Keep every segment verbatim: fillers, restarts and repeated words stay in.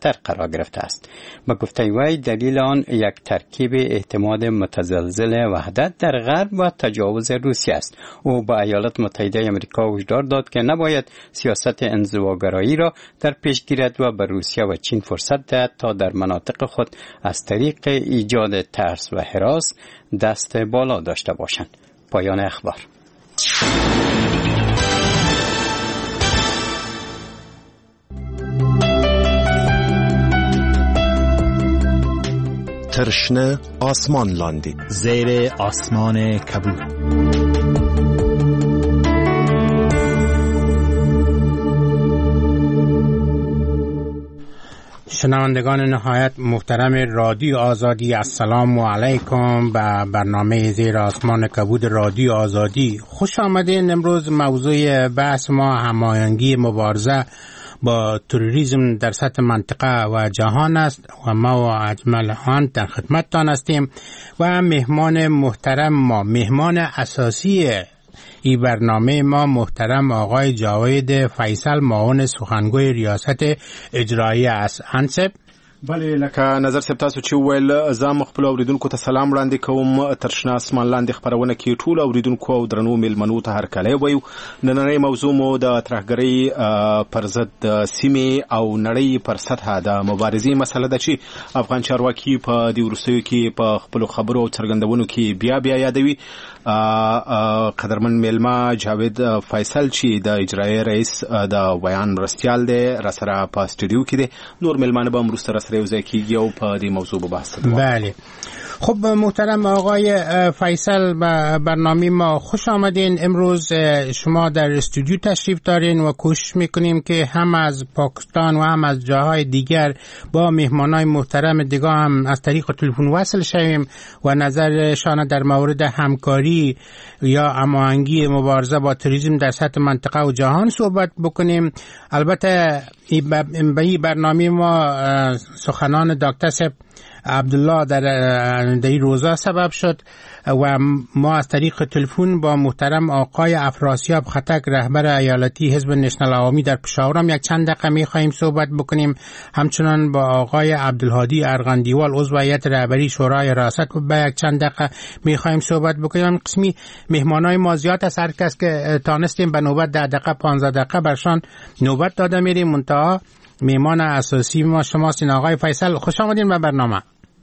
خطر قرار گرفته است. به گفته وی دلیل آن یک ترکیب اعتماد متزلزل وحدت در غرب و تجاوز روسیه است. او به ایالات متحده آمریکا هشدار داد که نباید سیاست انزواگرایی را در پیش گیرد و به روسیه و چین فرصت دهد تا در مناطق خود از طریق ایجاد ترس و هراس دست بالا داشته باشند. پایان اخبار. ترشنه آسمان لاندی زیر آسمان کبود. شنوندگان نهایت محترم رادیو آزادی، السلام علیکم به برنامه زیر آسمان کبود رادیو آزادی. خوش آمدین. امروز موضوع بحث ما هماهنگی مبارزه با تروریسم در سطح منطقه و جهان است و ما و اجمل آن در خدمتتان هستیم و مهمان محترم ما، مهمان اساسی این برنامه ما، محترم آقای جاوید فیصل، معاون سخنگوی ریاست اجرایی است. انصب بله، لکه نظر سب تاسو چې ویل، زه مخبل اوریدونکو ته سلام وړاندې کوم. ترشنا اسمان لاندې خبرونه کې ټول اوریدونکو او درنو میلمنو ته هر کله وایو. نننۍ موضوع مو د ترهګرۍ پر ضد سیمې او نړۍ پر سطح د مبارزې مسله ده چې افغان چارواکي په دې وروستیو کې په خپل خبرو او څرګندونو کې بیا بیا یادوي. قدرمن میلمه جاوید فیصل چې د اجرایی رئیس د بیان مرستیال دی را سره په استودیو کې دی. نور میلمانه به امروز تر سره یوځای کیږي او په دې موضوع به بحث کوو. بله، خب محترم آقای فیصل، به برنامه ما خوش آمدین. امروز شما در استودیو تشریف دارین و کوشش میکنیم که هم از پاکستان و هم از جاهای دیگر با مهمانای محترم دیگه هم از طریق تلفن وصل شویم و نظرشان در مورد همکاری یا هماهنگی مبارزه با تروریسم در سطح منطقه و جهان صحبت بکنیم. البته به این برنامه ما سخنان دکتر صاحب عبدالله در این روزا سبب شد و ما از طریق تلفن با محترم آقای افراسیاب خطک، رهبر ایالتی حزب نشنال عوامی در پشاور هم یک چند دقیقه می خواهیم صحبت بکنیم. همچنان با آقای عبدالهادی ارغندیوال، عضو هیئت رهبری شورای ریاست، با یک چند دقیقه می خواهیم صحبت بکنیم. قسمی مهمانای ما زیاد است، هر کس که تانستیم به نوبت ده دقیقه پانزده دقیقه برشان نوبت داده میریم. منتها مهمان اساسی ما شماستین. آقای فیصل، خوش آمدین به برنامه.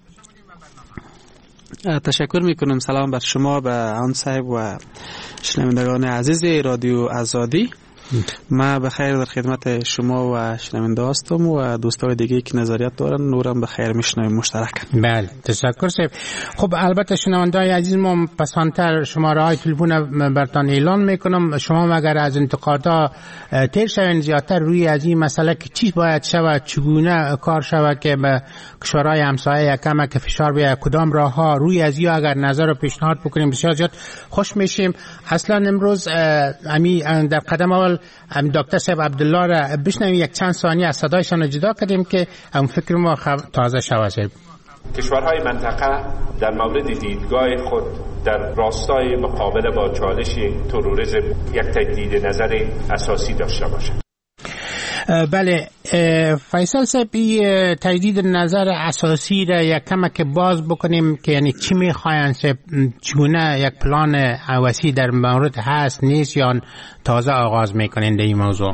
تشکر میکنم. سلام بر شما، به آن صاحب و شنوندگان عزیز رادیو آزادی. ما بخیر در خدمت شما و شنونده هستم و دوستای دیگه که نظریات دارن نورم بخیر میشنویم مشترک. بله، تشکر صاحب. خب البته شنوندای عزیز، ما پسانتر شماره های تلفن برتان اعلان میکنم. شما مگر از انتقادا تیر شوین زیادتر روی از این مسئله که چی باید شود، چگونه کار شود که به کشورهای همسایه یکم که فشار بیاید، کدام راه ها، روی از این اگر نظر و پیشنهاد بکنیم بسیار زیاد خوش میشیم. اصلا امروز امی در قدم اول دکتر صاحب عبدالله را بشنویم، یک چند ثانیه از صدایشان جدا کردیم که هم فکر ما تازه شود. کشورهای منطقه در مورد دیدگاه خود در راستای مقابله با چالش تروریسم یک تجدید نظر اساسی داشته باشند. بله فیصل صاحب، تجدید نظر اساسی را یک کمک باز بکنیم که یعنی چی میخواین، چگونه یک پلان وسیع در مورد هست نیست یا تازه آغاز میکنین در این موضوع؟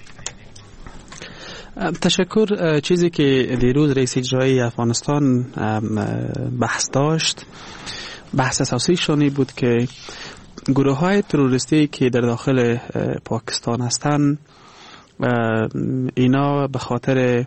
تشکر. چیزی که دیروز رئیس اجرایی افغانستان بحث داشت، بحث اساسی شانی بود که گروه های تروریستی که در داخل پاکستان هستند اینا به خاطر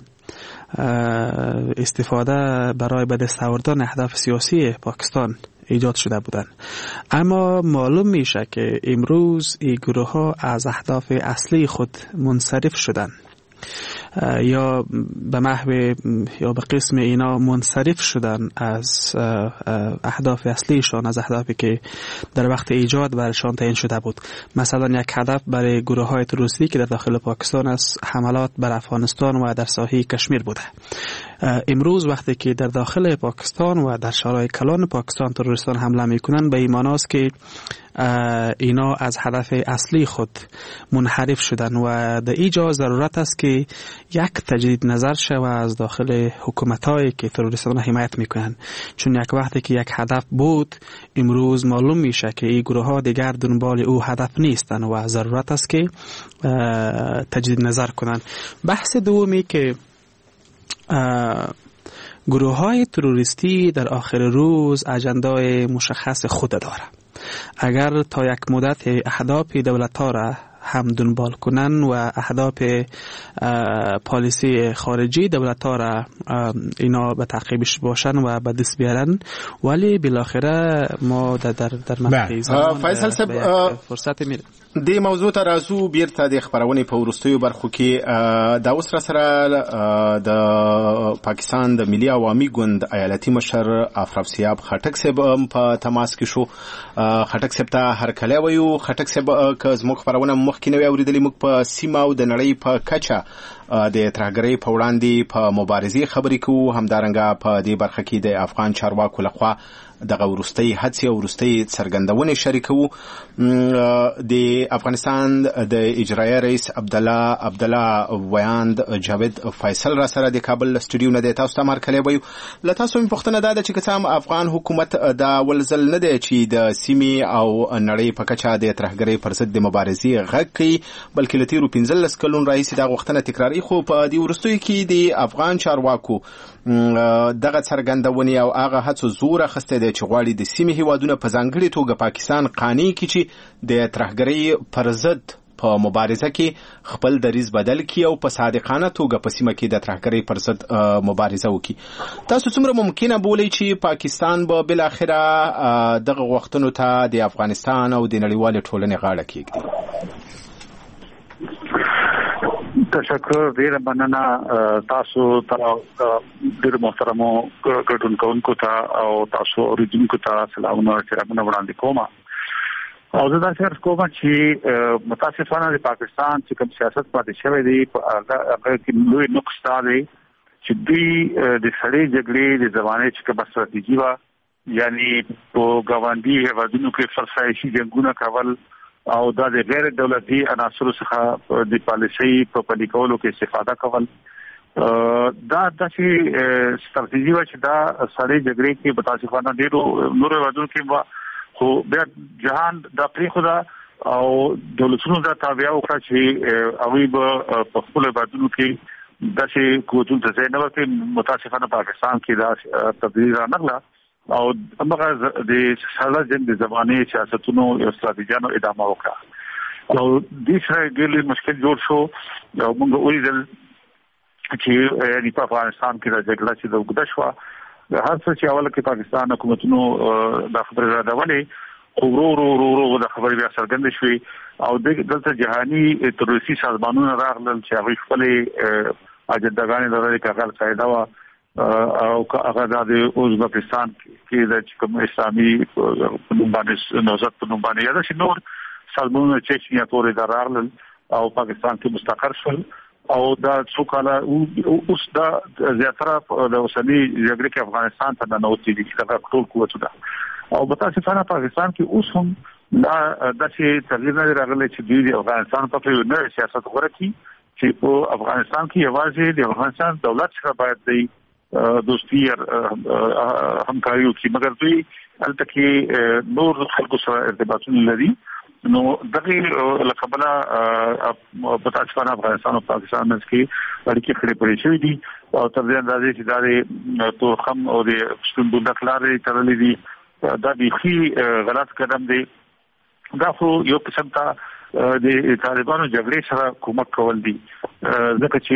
استفاده برای به دست آوردن اهداف سیاسی پاکستان ایجاد شده بودند. اما معلوم میشه که امروز این گروه ها از اهداف اصلی خود منصرف شدند یا به محو یا به قسم اینا منصرف شدن از اهداف اصلیشان، از اهدافی که در وقت ایجاد برشان تعیین شده بود. مثلا یک هدف برای گروه های تروریستی که در داخل پاکستان است حملات بر افغانستان و در ساحه کشمیر بوده. امروز وقتی که در داخل پاکستان و در شهرهای کلان پاکستان تروریستان حمله میکنن، به این معناست که اینا از هدف اصلی خود منحرف شدن و در اینجا ضرورت است که یک تجدید نظر شود از داخل حکومتایی که تروریستان را حمایت میکنن، چون یک وقتی که یک هدف بود امروز معلوم میشه که این گروه ها دیگر دنبال او هدف نیستن و ضرورت است که تجدید نظر کنن. بحث دومی که گروه های تروریستی در آخر روز اجندای مشخص خود داره. اگر تا یک مدت اهداف دولت ها را هم دنبال کنن و اهداف پالیسی خارجی دولت ها را اینا به تعقیبش باشن و به دست بیارن، ولی بالاخره ما در در در مقطع زمان فیصل صاحب فرصت میره د موضوع ته راځو بیرته د خبرونې په وروستیو برخو کې دا اوس را سره د پاکستان د ملي عوامي ګوند ایالتي مشر افرافسیاب خټک صاحب په تماس کې شو. خټک صاحب ته هرکلی وایو. خټک صاحب که زموږ خبرونه مخکې نه وي اورېدلې، موږ په سیمه او د نړۍ په کچه د ترهګرۍ په وړاندې په مبارزې خبرې کوو. همدارنګه په دې برخه کې د افغان چارواکو لخوا دغه وروستۍ هڅې او وروستۍ څرګندونې شریکوو. د افغانستان د اجرایه رئیس عبدالله عبدالله ویاند جاوید فیصل را سره د کابل سټوډیو نه دی. تاسو ته هرکلی وایو. له تاسو مې پوښتنه دا ده چې که څه هم افغان حکومت دا اول ځل نه دی چې د سیمې او نړۍ په کچه د ترهګرۍ پر ضد د مبارزې غږ کوي، بلکې له تېرو پنځلس کلونو راهیسې دغه غوښتنه تکراري، خو په دې وروستیو کې د افغان چارواکو دغه څرګندونې او هغه هڅو زور اخیستی دی چې غواړي د سیمې هیوادونه په ځانګړې توګه پاکستان قانع کړي چې د ترهګرۍ پر ضد په مبارزه کې خپل دریځ بدل کړي او په صادقانه توګه په سیمه کې د ترهګرۍ پر ضد مبارزه وکړي. تاسو څومره ممکنه بولئ چې پاکستان به بالاخره دغه غوښتنو ته د افغانستان او د نړیوالې ټولنې غاړه کېږدي؟ تشکر، ډیره مننه تاسو ته، ډیر محترمو ګډونکو ته او تاسو اوریدونکو ته سلامونه احترامونه وړاندې کوم. او زه دا څرګند کوم چې متاسفانه د پاکستان چې کوم سیاست پاتې شوی دی هغه کې لوی نقص دی چې دوی د سړې جګړې د زمانې چې کومه ستراتیژي وه، یعنی په ګاونډي هیوادونو کې فرسایشي جنګونه کول او دا د غیر دولتي عناصرو څخه د پالیسۍ په پلي کولو کې استفاده کول، دا داسې ستراتیژي وه چې دا سړې جګړې کې متاسفانه ډېرو نورو هیوادونو کې وه، خو بیا جهان دا پرېښوده او دولتونو دا تابع وکړه چې هغوی به په خپلو هیوادونو کې داسې قوتونو ته ځای نه ورکوي. متاسفانه پاکستان کې دا تبدیلي رانغله او هغه د ساده جنګ د زمانې سیاستونو او ستراتیژیانو ادامه وکړه او د سره ګلې مشکل جوړ شو. او موږ ولیدل چې یعنی په افغانستان کې د جګړه چې د وګړه شو، هر څه چې اول کې پاکستان حکومتونو د خبرې راډولې، خو ورو ورو ورو د خبرې بیا څرګند شوې او دلته جهاني تروریستي سازمانونه راغلل چې هغه خپل اجنداګانې لري، کاغذ قاعده وا او هغه د ازبکستان کې د کوم اسلامي باندې نوزت په نوم باندې یاد شي نور سازمانونه چچنیا تورې درارل او پاکستان کې مستقر شول او دا څو کاله اوس دا زیاتره د اوسنۍ جګړې کې افغانستان ته ننوتي دي چې دا ټول قوتونه او متاسفانه پاکستان کې اوس هم دا داسې تغییر نه راغلی چې دوی د افغانستان په یو نوی سیاست غوړه کړي چې په افغانستان کې یوازې د افغانستان دولت سره باید دی دوستي همکاري وکړي، مګر دوی هلته کې نور خلکو سره ارتباطونه لري. نو دغه لقبله متاسفانه افغانستان او پاکستان منځ کې اړیکې خړې پړې شوې دي او تر دې اندازې چې دا د تورخم او د پښتون بودک لارې تړلې دي، دا بیخي غلط قدم دی. دا خو یو قسم ته د طالبانو جګړې سره کومک کول دي، ځکه چې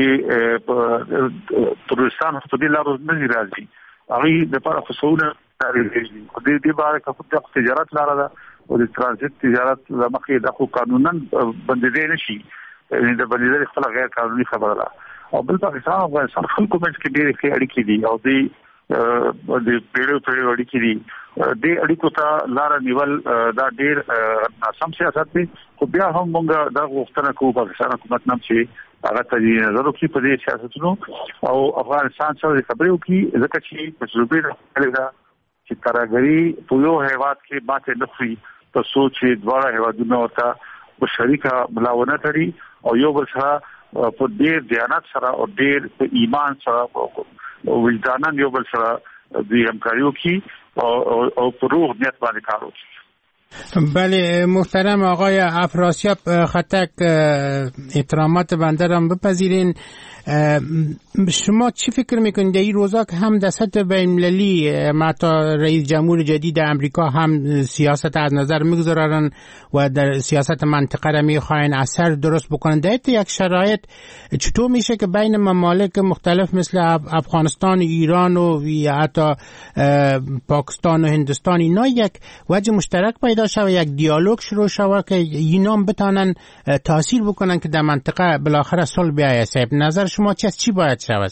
ترورستان په دې لارو نه راځي، هغه د لپاره خصوصونه لري. د دې باره کې د تجارت لاره ده او د ترانزیت تجارت لمخې د خو قانونا بندیدل نشي، د بندیدل خپل غیر قانوني خبره ده. او بل پاکستان او افغانستان خلکو منځ کې ډېرې ښې اړیکې دي او د د پیړیو پیړیو اړیکې دي. د اړیکو ته لار نیول دا ډېر ناسم سیاست دی، خو بیا هم موږ دا غوښتنه کوو پاکستان حکومت نم چې هغه تجدید نظر وکړي په دې سیاستونو او افغانستان سره خبرې وکړي ځکه چې تجربه راغلي چې ترهګري په یو هیواد کې ماته نه خوري په سوچ دواړه هیوادونو ورته په شریکه ملاونه لري او یو بل سره په ډېر دیانت سره او ډېر په ایمان سره او وجدانن یو بل سره د همکاري وکړي او او په روح نیت باندې کار وکړي. بله محترم آقای افراسیاب خطک، احترامات بنده را بپذیرین. شما چی فکر میکنید در این روزا که هم در سطح بین‌المللی حتی رئیس جمهور جدید امریکا هم سیاست از نظر میگذارن و در سیاست منطقه را میخواین اثر درست بکنن، در یک شرایط چطور میشه که بین ممالک مختلف مثل افغانستان، ایران و حتی پاکستان و هندوستان اینا یک وجه مشترک پیدا شود، یک دیالوگ شروع شود که اینا بتانن تاثیر بکنن که در منطقه بالاخره صلح بیاید؟ نظر شما چی است؟ چی باید شود؟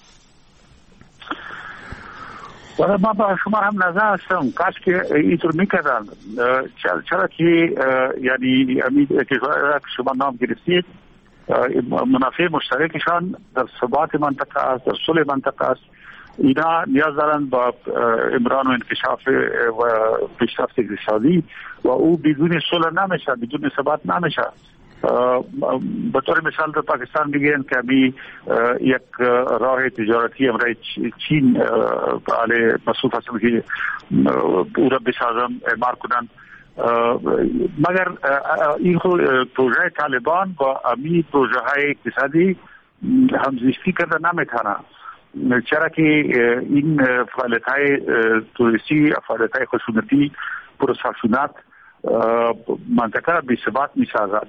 ولی ما با شما هم نظر هستم کاش که اینطور میکردن، چرا که یعنی امید که شما نام گرفتید منافع مشترکشان در ثبات منطقه است، در صلح منطقه است. اینا نیاز دارن با امران و انکشاف و پیشرفت اقتصادی و او بدون صلح نمیشه، بدون ثبات نمیشه. به طور مثال در پاکستان میگن که ابھی یک راه تجارتی امرای چین علی مسعود حسن کی او را بسازم اعمار کنن، مگر این پروژه طالبان با امی پروژه های اقتصادی همزیستی کرده نمیتونه، چرا که این فعالیت های توریستی، فعالیت های خشونتی، پروساشونات منطقه بی ثبات میسازد.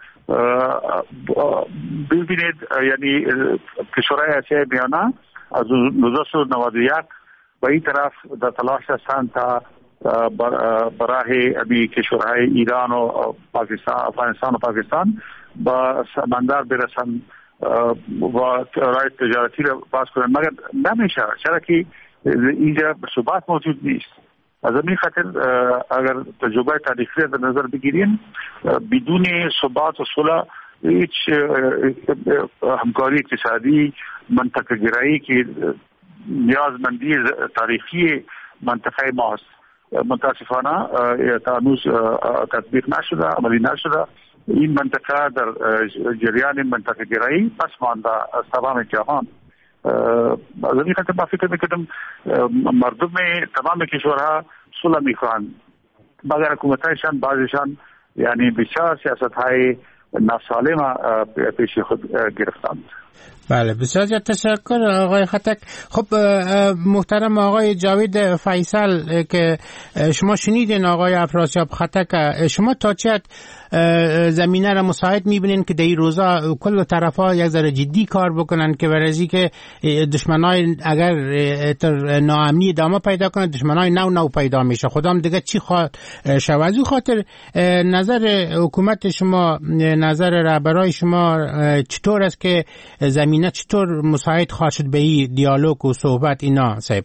ببینید یعنی کشورهای آسیای میانه از نوزده و نود و یک به این طرف در تلاش هستند تا برای امی کشورهای ایران و پاکستان، افغانستان و پاکستان با سمندر برسن و راه تجارتی را باز کنند، مگر نمیشه، چرا که اینجا ثبات موجود نیست. از این خاطر اگر تجربه تاریخی را در نظر بگیریم، بدون ثبات و صلح هیچ همکاری اقتصادی، منطقه گرایی که نیازمندی تاریخی منطقه ماست متاسفانه تا هنوز تطبیق نشده، عملی نشده. این منطقه در جریان منطقه گرایی پس مانده از تمام جهان. از این خاطر ما فکر میکنم مردم تمام کشورها صلح میخواهند، مگر حکومتایشان بعضیشان یعنی بسیار سیاست های ناسالم پیش خود گرفتند. بله بسیار تشکر آقای خطک. خب محترم آقای جاوید فیصل که شما شنیدین آقای افراسیاب خطک، شما تا چه حد زمینه را مساعد میبینین که در این روزا کل طرفا یک ذره جدی کار بکنن که برای که دشمنای اگر ناامنی ادامه پیدا کنه دشمنای نو نو پیدا میشه، خدام دیگه چی خواهد شود؟ از خاطر نظر حکومت شما، نظر رهبرای شما چطور است که زمینه چطور مساعد خواهد شد به این دیالوگ و صحبت اینا صاحب؟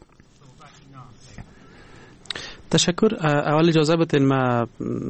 تشکر. اول اجازه بدین ما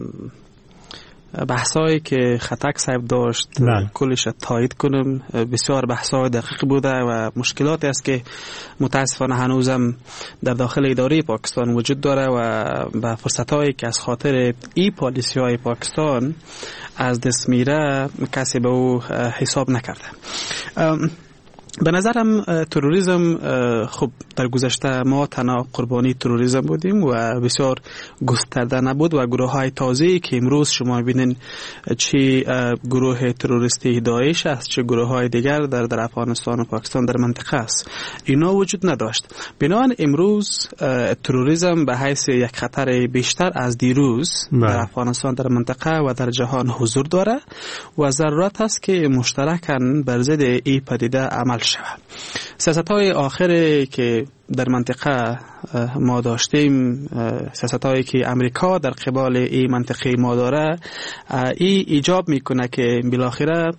بحثایی که خطک صاحب داشت کلش تایید کنم. بسیار بحثای دقیق بوده و مشکلاتی است که متاسفانه هنوزم در داخل اداره پاکستان وجود داره و به فرصتایی که از خاطر ای پالیسی های پاکستان از دست میره کسی به او حساب نکرده. به نظرم تروریسم خب در گذشته ما تنها قربانی تروریسم بودیم و بسیار گسترده نبود و گروه های تازه‌ای که امروز شما ببینین چه گروه تروریستی داعش است چه گروه های دیگر در در افغانستان و پاکستان در منطقه است اینا وجود نداشت. بنابراین امروز تروریسم به حیث یک خطر بیشتر از دیروز با. در افغانستان در منطقه و در جهان حضور داره و ضرورت است که مشترکاً بر ضد این پدیده عمل شود. سیاست‌های آخری که در منطقه ما داشتیم، سیاست‌هایی که امریکا در قبال این منطقه ما داره، این ایجاب میکنه که بالاخره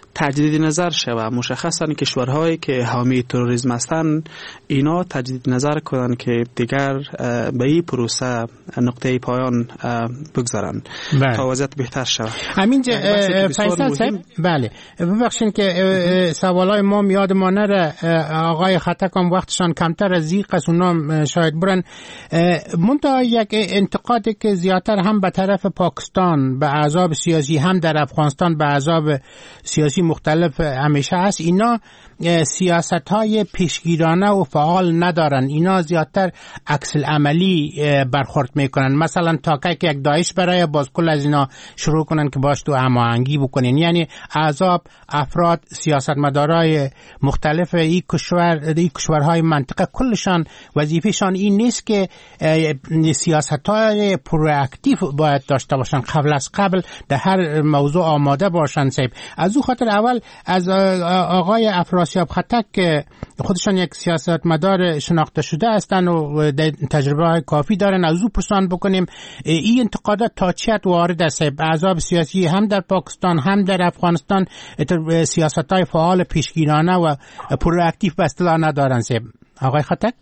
تجدید نظر شود. مشخصاً کشورهایی که حامی تروریسم هستند اینا تجدید نظر کنند که دیگر به این پروسه نقطه پایان بگذارن تا وضعیت بهتر شود. همین فیصل صاحب، بله ببخشید که سوالای ما میاد ما نره، آقای خطک هم وقتشان کمتر از این قصد اونام شاید برن. منتها یک انتقادی که زیادتر هم به طرف پاکستان به احزاب سیاسی هم در افغانستان به احزاب سیاسی مختلف همیشه هست، اینا سیاست های پیشگیرانه و فعال ندارن، اینا زیادتر عکس العملی برخورد میکنن. مثلا تا که یک داعش برای باز کل از اینا شروع کنن که باش تو هماهنگی بکنین، یعنی احزاب، افراد، سیاستمدارای مختلف این کشور این کشورهای منطقه کلشان وظیفهشان این نیست که سیاست‌های پرواکتیو باید داشته باشن، قبل از قبل در هر موضوع آماده باشن. صاحب از او خاطر اول از آقای افراسیاب خطک که خودشان یک سیاستمدار شناخته شده هستن و تجربه های کافی دارن از او پرسان بکنیم این انتقادات تا چه حد وارد است؟ احزاب سیاسی هم در پاکستان هم در افغانستان سیاست های فعال پیشگیرانه و پرواکتیو به اصطلاح ندارن. صاحب آقای خطک؟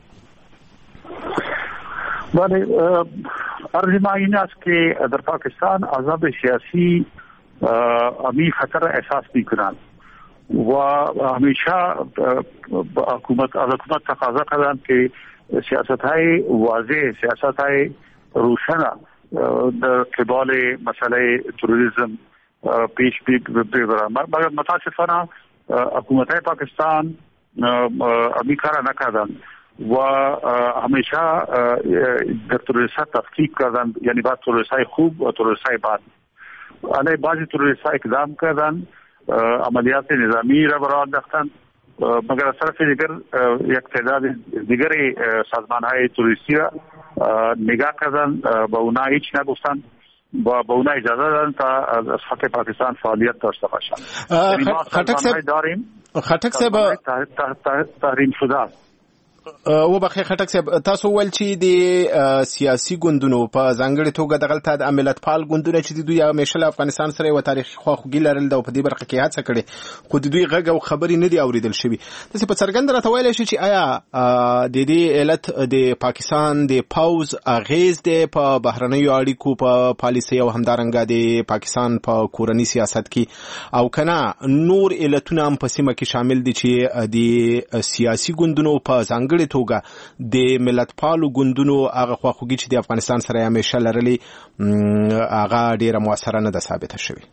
بله، عرض ما این است که در پاکستان احزاب سیاسی امی خطر احساس میکنند و همیشه حکومت از حکومت تقاضا کردند که سیاست‌های واضح، سیاست‌های روشن در قبال مسئله تروریسم پیش ببرند. مگر متاسفانه حکومت پاکستان امی کار نکردند و همیشه در تروریست تفکیک کردند، یعنی بعد تروریست‌های خوب و تروریست‌های بد. علی بعضی تروریست‌ها اقدام کردند، عملیات نظامی را برآورد انداختند، مگر از طرف دیگر یک تعداد دیگر سازمان‌های تروریستی را نگاه کردند، با اونا هیچ نگفتند و با اونا اجازه دادن تا از سطح پاکستان فعالیت داشته باشند. خطک صاحب داریم خطک صاحب تحریم شده است. و بخیر خټک صاحب، تاسو ول چې د سیاسي ګوندونو په ځانګړي توګه دغلته د ملتپال ګوندونه چې دوی همیشه له افغانستان سره یو تاریخي خواخوږي لرل او په دې برخه کې هڅه کړې، خو د دوی غږ او خبرې نه دي اوریدل شوي. تاسو په څرګنده راته ویلی شئ چې آیا د دې علت د پاکستان د پوز اغیز دی په بهرنیو اړیکو په پالیسۍ او همدارنګه د پاکستان په کورني سیاست کې، او کنه نور علتونه هم په سیمه کې شامل دي چې د سیاسي ګوندونو په ځانګړي توګه د ملتپالو ګوندونو هغه خواخوږي چې د افغانستان سره همیشه لرلې هغه ډیره موثره نه ده ثابته شوې؟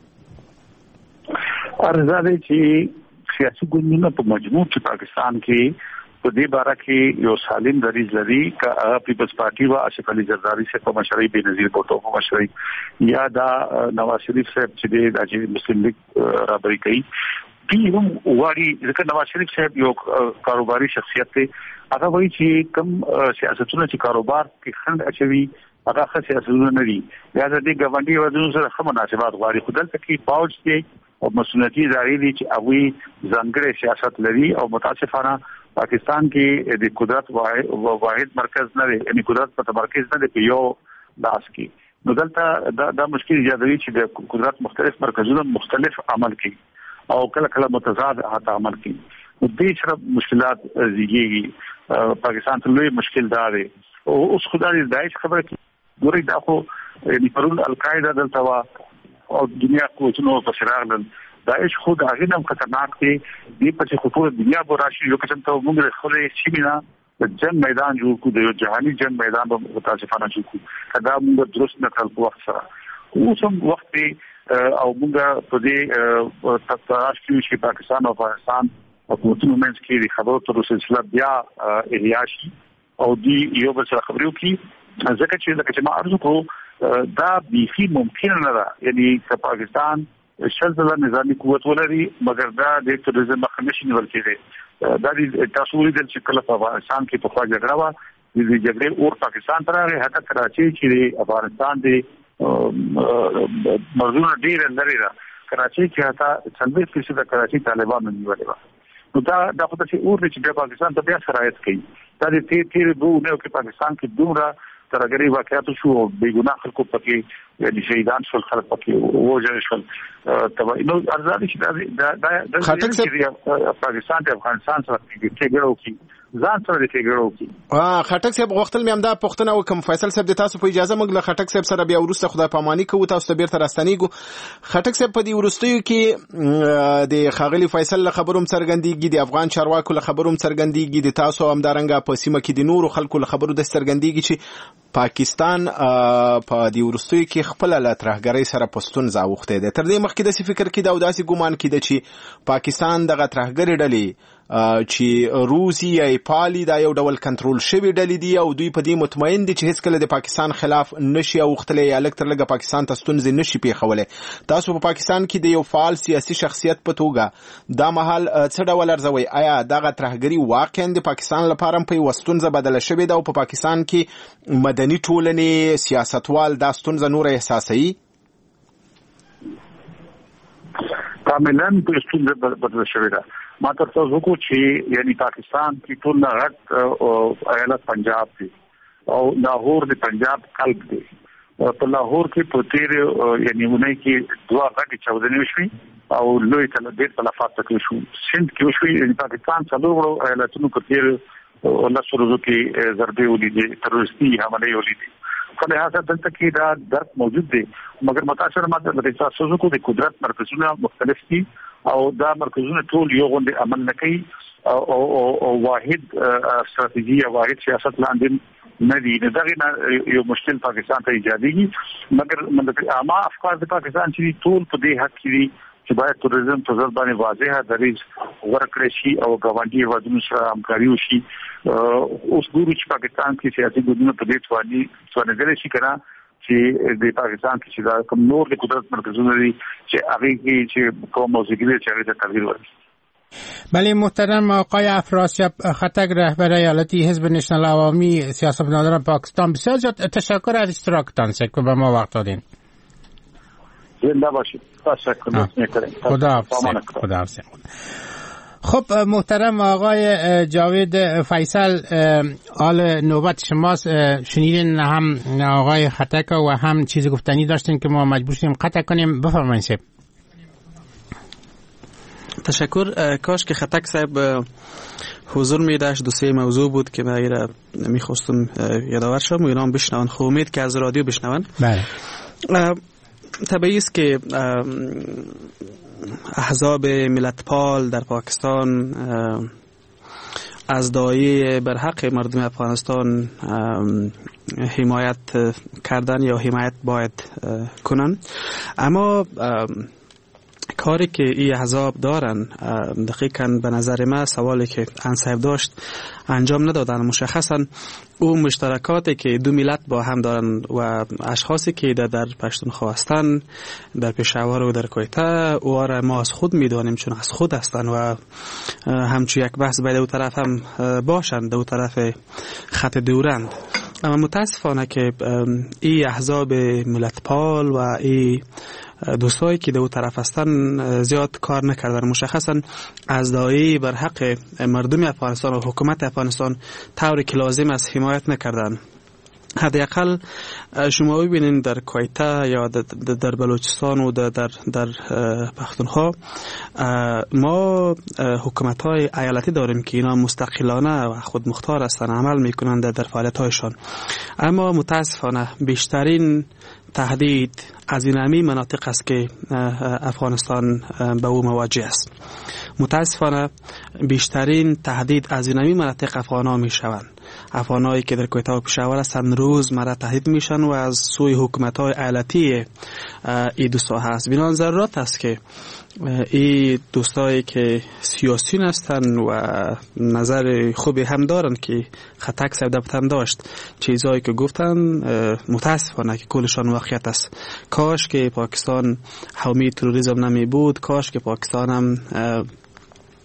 ارزه دی چې سیاسي ګوندونه په مجموع کې پاکستان کې په دې باره کې یو سالم دریځ لري که هغه پیپلز پارټي و آصف علي زرداري صاحب په مشرۍ، بېنظیر بوټو په مشرۍ، یا دا نواز شریف صاحب چې د مسلم لیگ رهبري کوي. پی هم واری ځکه نواز شریف صاحب یو کاروباري شخصیت دی، هغه وایي چې کوم سیاستونه چې کاروبار کې خنډ اچوي هغه ښه سیاستونه نه دي، لهذا دې ګاونډي هېوادونو سره ښه مناسبات غواړي. خو دلته کې پوځ دی او مسؤلیتي ادارې دي چې هغوی ځانګړی سیاست لري او متاسفانه پاکستان کې د قدرت واحد مرکز نه دی، یعنی قدرت په تمرکز نه دی په یو لاس کې. نو دلته دا, دا مشکل ایجادوي چې د قدرت مختلف مرکزونه مختلف عمل کوي او کله کله متضاد حتی عمل کوي. نو دې سره مشکلات زیږي. پاکستان ته لوی مشکل دا دی. او اوس خدای دې دایښ خبره کوي ګورئ دا خو یعنی پرون القاعده دلته وا او دنیا قوتونو په شراغل داعش خود هغه نم خطرناک دی. دې په چې خطر دنیا به راشي یو قسم ته موږ خپل سیمینا د جنگ میدان جوړ کو، د جهاني جنگ میدان په متاسفانه جوړ کو، کدا موږ درست نه کړل په وخت سره. اوس هم وخت او موږ په دې تطراش کې چې پاکستان او افغانستان حکومتونو منځ کې د خبرو تر سلسله بیا احیاشي او دی یو بل سره خبرو کې، ځکه چې لکه چې ما عرض کړو دا بیخي ممکن نه ده، یعنی که پاکستان شل ځله نظامي قوت ولري مګر دا د تروریزم مخه نشي نیول کېدی. دا د تاسو ولیدل چې کله په افغانستان کې پخوا جګړه وه، د جګړې اور پاکستان ته راغی، حتی کراچۍ چې د افغانستان د مرزونه ډیره لري ده، کراچۍ کې حتی څلوېښت فیصده کراچۍ طالبانو نیولې وه. نو دا دا خو داسې اور دی چې بیا پاکستان ته بیا سرایت کوي. دا د تېرې دوه اونیو کې پاکستان کې دومره ترهګرۍ واقعاتو شو او بې ګناه خلکو پکې یعنی شهیدان شول خلک پکې وژل شول تبا نو ارزادي چې دا د پاکستان ته افغانستان سره کې ګړو کې ځان سره کې ګړو کې ا خټک صاحب غوښتل مې همدا پښتنه وکم فیصل صاحب د تاسو په اجازه موږ له خټک صاحب سره بیا ورسته خدای پاماني کوو تاسو ته بیرته راستنیږو خټک صاحب په دې ورستیو کې د خاغلی فیصل له خبروم څرګندېږي د افغان چارواکو له خبروم څرګندېږي د تاسو همدارنګه په سیمه کې د نورو خلکو له خبرو د څرګندېږي چې پاکستان په دې ورستیو کې خپل له ترهګرۍ سره پښتون ځاوخته ده تر دې مخکې د فکر کې دا وداسي ګومان کېده چې پاکستان دغه ترهګری ډلې چې روسي یا پالي دا یو ډول کنټرول شوی ډلې دي او دوی په دې مطمئن دي چې هیڅ کله د پاکستان خلاف نشي او خپلې یا لکتر لګه پاکستان ته ستونزې نشي پیښولې تاسو په پاکستان کې د یو فعال سیاسي شخصیت په توګه دا مهال څه ډول ارزوي آیا دغه ترهګری واقعا د پاکستان لپاره په وستونزه بدله شوی ده او په پاکستان کې مدني ټولنې سیاستوال دا ستونزه نور احساسوي کاملا په ستونزه بدله شوی ده ما تاسو وکړو چې یعنی پاکستان کې ټول غټ ایالت پنجاب دی او لاهور د پنجاب قلب دی په لاهور کې په تیر یعنی ونه کې دوا غټ چودنې وشوي او لوی تلبیت په لافات کې شو سند کې وشوي یعنی پاکستان څلور ایالتونو په تیر الله سره کې ضربې ولیدي تروریستي حمله ولیدي په لحاظ دلته کې دا درک موجود دی مګر متأثر ماده د تاسو کو د قدرت مرکزونه مختلف دي او دا مرکزونه ټول یو غونډه عمل نه کوي او او واحد استراتیژي او واحد سیاست لاندې نه دي دغه یو مشکل پاکستان ته ایجادېږي مګر مطلب عامه افکار د پاکستان چې ټول په دې حق کې چې باید توريزم په ځل باندې واضحه دریز ورکړي شي او ګاونډي هیوادونو سره همکاري وشي اوس ګورو چې پاکستان کې سیاسي ګوندونه په دې تواني څنګه شي کنه چې د پاکستان کې چې کوم نور د قدرت مرکزونه دي چې هغه کې چې کوم موضوعي چې هغه ته تغییر ورکړي بله محترم آقای افراسیاب خطک رهبر ایالتی حزب نشنال عوامی سیاستمداران پاکستان بسیار زیاد تشکر از اشتراکتان که به ما وقت دادین زنده باشید تشکر میکنم خدا حافظ خدا حافظ خب محترم آقای جاوید فیصل آل نوبت شماست شنیدین هم آقای خطک و هم چیز گفتنی داشتین که ما مجبور شدیم قطع کنیم بفرمایید تشکر کاش که خطک صاحب حضور می داشت دو سه موضوع بود که من را میخواستم یادآور شم و اینا بشنون خب امید که از رادیو بشنون بله طبیعی است که احزاب ملتپال در پاکستان از داعی بر حق مردم افغانستان حمایت کردن یا حمایت باید کنن اما کاری که این احزاب دارن دقیقاً به نظر من سوالی که انصاف داشت انجام ندادن مشخصاً او مشترکاتی که دو ملت با هم دارن و اشخاصی که در, در پشتونخوا هستند در پشاور و در کویته او را ما از خود میدانیم چون از خود هستند و همچون یک بحث باید دو طرف هم باشند دو طرف خط دورند اما متاسفانه که این احزاب ملتپال و این دوستایی که دو طرف هستن زیاد کار نکردن مشخصا از داعی بر حق مردم افغانستان و حکومت افغانستان طوری که لازم است حمایت نکردن حداقل شما ببینید در کویته یا در بلوچستان و در در, در پختونخوا ما حکومت های ایالتی داریم که اینا مستقلانه و خود مختار هستند عمل میکنند در فعالیت هایشان اما متاسفانه بیشترین تهدید از این همی مناطق است که افغانستان به او مواجه است متاسفانه بیشترین تهدید از این همی مناطق افغان ها می شوند افغانایی که در کویته و پشاور هستند روز مرا تهدید میشن و از سوی حکومت های ایالتی این دو ساحه است بنابراین ضرورت است که این دوستایی که سیاسیون هستند و نظر خوبی هم دارند که خطک صاحب دفتن داشت چیزایی که گفتن متاسفانه که کلشان واقعیت است کاش که پاکستان حامی تروریسم نمی بود کاش که پاکستان هم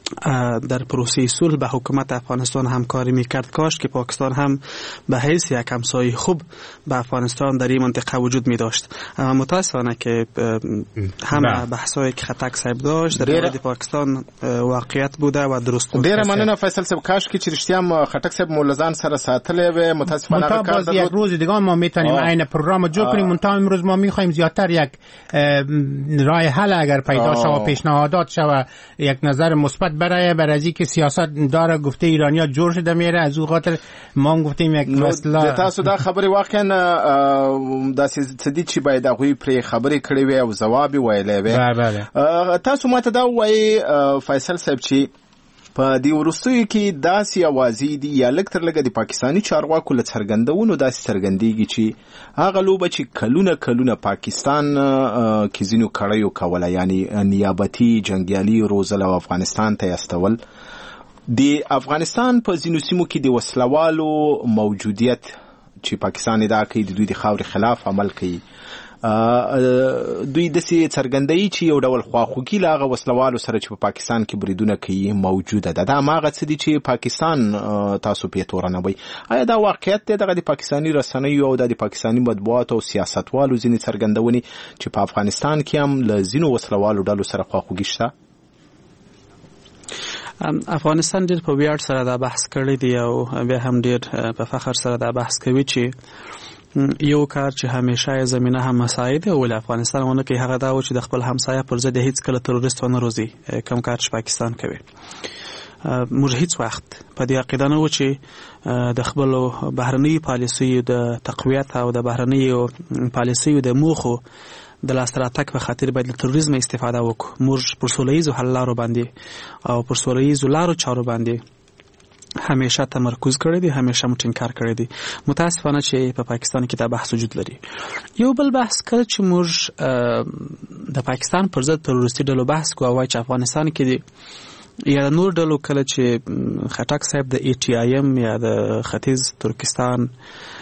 در پروسه صلح به حکومت افغانستان همکاری میکرد. کاش که پاکستان هم به حیث یک همسایه خوب به افغانستان در این منطقه وجود می داشت. اما متاسفانه که هم بحثایی که خطک صاحب داشت در مورد پاکستان واقعیت بوده و درست بود. ډیره مننه فیصل صاحب، کاش که چې رښتیا هم خټک صاحب مولزان سره ساتلې و. متاسفانه هغه کار باز یک روز دیگه ما میتونیم عین پروگرام جور کنیم. منتها امروز ما میخوایم زیاتر یک راه حل اگر پیدا شه و پیشنهادات شه و یک نظر مثبت برای برای که سیاست داره گفته ایرانیا جور شده میره، از او خاطر ما هم گفتیم یک مسئله تاسو دا خبرې واقعا د سدي چې باید هغه پر خبرې کړې وي او جواب ویلې وي. بله تاسو ماته دا وایي فیصل صاحب چې په دې ورستیو کې داسې اوازې دي یا لږ تر لږه د پاکستاني چارواکو له څرګندونو داسې څرګندېږي چې هغه لوبه چې کلونه کلونه پاکستان کې ځینو کړیو کوله، یعنی نیابتي جنګیالي روزل او افغانستان ته استول، د افغانستان په ځینو سیمو کې د وسلوالو موجودیت چې پاکستان دا کوي د دوی د خاورې خلاف عمل کوي، دوی داسې څرګندوي چې یو ډول خواخوږي له هغه وسلوالو سره چې په پاکستان کې بریدونه کوي موجوده ده. دا هماغه څه دي چې پاکستان تاسو پې تورنوئ. آیا دا واقعیت دی دغه د پاکستاني رسنیو او د پاکستاني مطبوعاتو او سیاستوالو ځینې څرګندونې چې په افغانستان کې هم له ځینو وسلوالو ډلو سره خواخوږي شته؟ افغانستان ډېر په ویاړ سره دا بحث کړی دی او بیا هم ډېر په فخر سره دا بحث کوي چې یو کار چې همیشه زمينه هم مساعد او ول افغانستان ونه کې هغه دا و چې د خپل همسایه پر ضد هیڅ کله تروریست ونه روزي، کوم کار چې پاکستان کوي. موږ هیڅ وخت په دې عقیده نه و چې د خپل بهرنی پالیسي د تقویت او د بهرنی پالیسي د موخو د لاستراتک په خاطر باید له تروریزم استفاده وکړو. موږ پر سوله‌ایزو حل لارو باندې او پر سوله‌ایزو لارو چارو باندې همیشه تمرکز کړی دی، همیشه مو ټینګار کړی دی. متاسفانه چې په پاکستان کې دا بحث وجود لري. یو بل بحث کله چې موږ د پاکستان پر ضد تروریستي ډلو بحث کوو، وایي چې افغانستان کې دی یا نور ډلو، کله چې خټک صاحب د ای ټی آی ایم یا د ختیځ ترکستان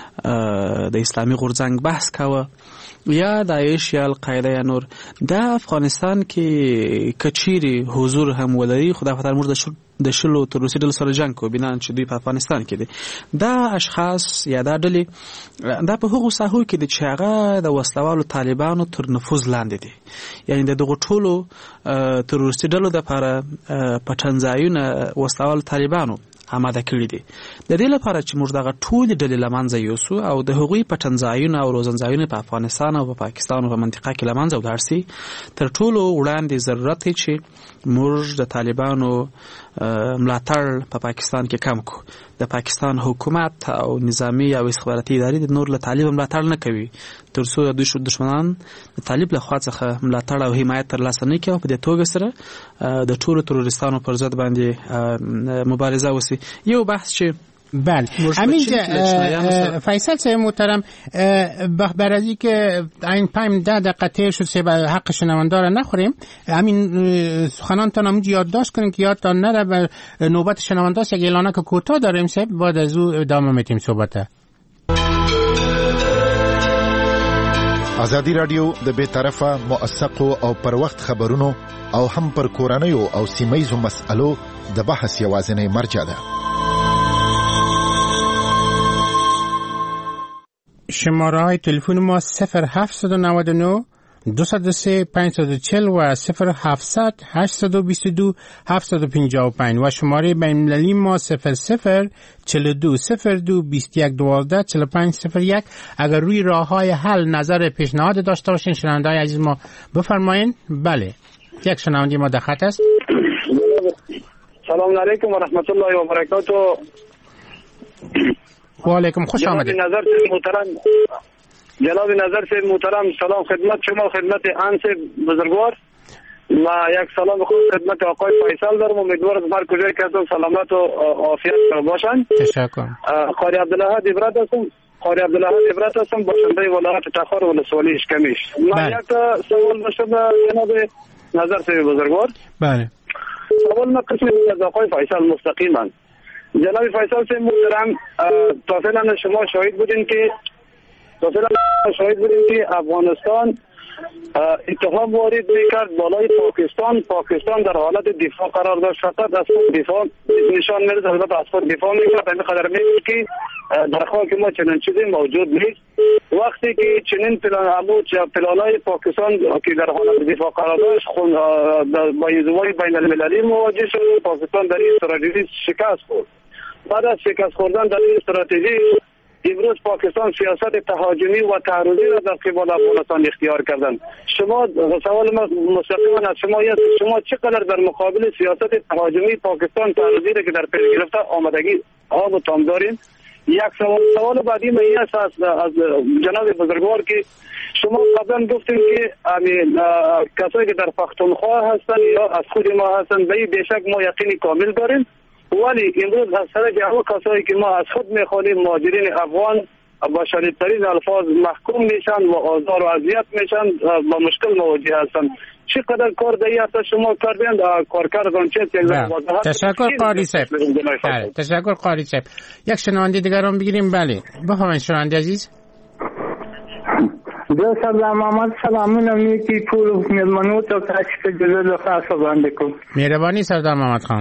د اسلامي غورځنګ بحث کاوه یا داعش یا القاعده یا نور، دا افغانستان کې کچيري حضور هم ولري، خدای په تر موږ د شلو تروریستي ډلو سره جنګ کو بنا چې دوی په افغانستان کې دي. دا اشخاص یا دا ډلې دا په هغو ساحو کې دي چې هغه د وسلوالو طالبانو تر نفوذ لاندې دي. یعنی د دغو ټولو تروریستي ډلو دپاره پټنځایونه وسلوالو طالبانو آماده کړی دي. د دې لپاره چې موږ دغه ټولې ډلې له منځه یوسو او د هغوی پټنځایونه او روزنځایونه په افغانستان او په پاکستان او په منطقه کې له منځه ولاړ سي، تر ټولو وړاندې ضرورت دی چې موږ د طالبانو ملاتړ په پاکستان کې کم کو. د پاکستان حکومت او نظامی او استخباراتي ادارې د نور له طالب ملاتړ نه کوي تر څو د دوی دشمنان د طالب له خوا څخه ملاتړ او حمایت ترلاسه نه کړي او په دې توګه سره د ټولو تروریستانو پر ضد باندې مبارزه وشي. یو بحث چې بله همینجا فیصل صاحب محترم، بر از که این پایم ده دقیقه تیر شد سه حق شنونده را نخوریم، همین سخنانتان همونجا یادداشت کنیم که یادتان نره. به نوبت شنونده است یک اعلانه که کوتاه داریم صاحب، بعد از او ادامه میتیم صحبته. ازادي رادیو د بے طرفه موثقو او پر وخت خبرونو او هم پر کورنیو او سیمایزو مسألو د بحث یوازینی مرجع ده. شماره های تلفن ما صفر هفت نه نه دو سه پنج چهل و صفر هفتصد هشتصد و بیست و دو هفتصد و پنجاه و پنج و شماره بین‌المللی ما صفر صفر چهل و دو صفر دو بیست و یک دوازده چهل و پنج صفر یک. اگر روی راه های حل نظر پیشنهاد داشته باشین شنونده های عزیز ما بفرمایین. بله یک شنونده ما در خط است. سلام علیکم و رحمت الله و برکاته. و علیکم خوش آمدید. جناب نظر سے محترم جناب نظر سے محترم سلام خدمت شما، خدمت انس بزرگوار و یک سلام خود خدمت آقای فیصل دارم. امیدوارم هر کجای که هستن سلامت و عافیت باشن. تشکر. قاری عبدالله عبرت هستم. قاری عبدالله عبرت هستم باشنده ولایت تخار ولسوالی اشکمیش. من یک سوال داشتم جناب نظر سے بزرگوار. بله. سوال من قسمی از آقای فیصل مستقیما. جناب فیصل سے محترم تا فعلا شما شاهد بودین که تا فعلا شاهد بودین که افغانستان اتهام وارد میکرد بالای پاکستان. پاکستان در حالت دفاع قرار داشت، فقط از خود دفاع نشان میداد، البته از خود دفاع میکرد. همین قدر میگه که در خاک ما چنین چیزی موجود نیست. وقتی که چنین پلان امود پلانای پاکستان که در حالت دفاع قرار داشت با یزوای بین المللی مواجه شد، پاکستان در این استراتژی شکست خورد. بعد از شکست خوردن در این استراتژی امروز پاکستان سیاست تهاجمی و تعرضی را در قبال افغانستان اختیار کردند. شما سوال ما مستقیما از شما است، شما چقدر در مقابل سیاست تهاجمی پاکستان تعرضی را که در پیش گرفته آمادگی آب و تام دارین؟ یک سوال سوال بعدی من این است از جناب بزرگوار که شما قبلا گفتیم که کسایی که در پختونخوا هستند یا از خود ما هستند، به بیشک ما یقینی کامل داریم، ولی امروز از طرف همه کسایی که ما از خود میخوانیم مهاجرین افغان با شدیدترین الفاظ محکوم میشن و آزار و اذیت میشن، با مشکل مواجه هستند. چقدر کار دیگه هست شما کردین کارکردان چه تشکر قاری صاحب. بله تشکر قاری صاحب. یک شنونده دیگر هم بگیریم. بله بفرمایید شنونده عزیز. دو سلام محمد سلامونه میکی ټول مېلمنو ته تاسو ته جزیل خاصه باندې کوم. مهرباني سردار محمد خان.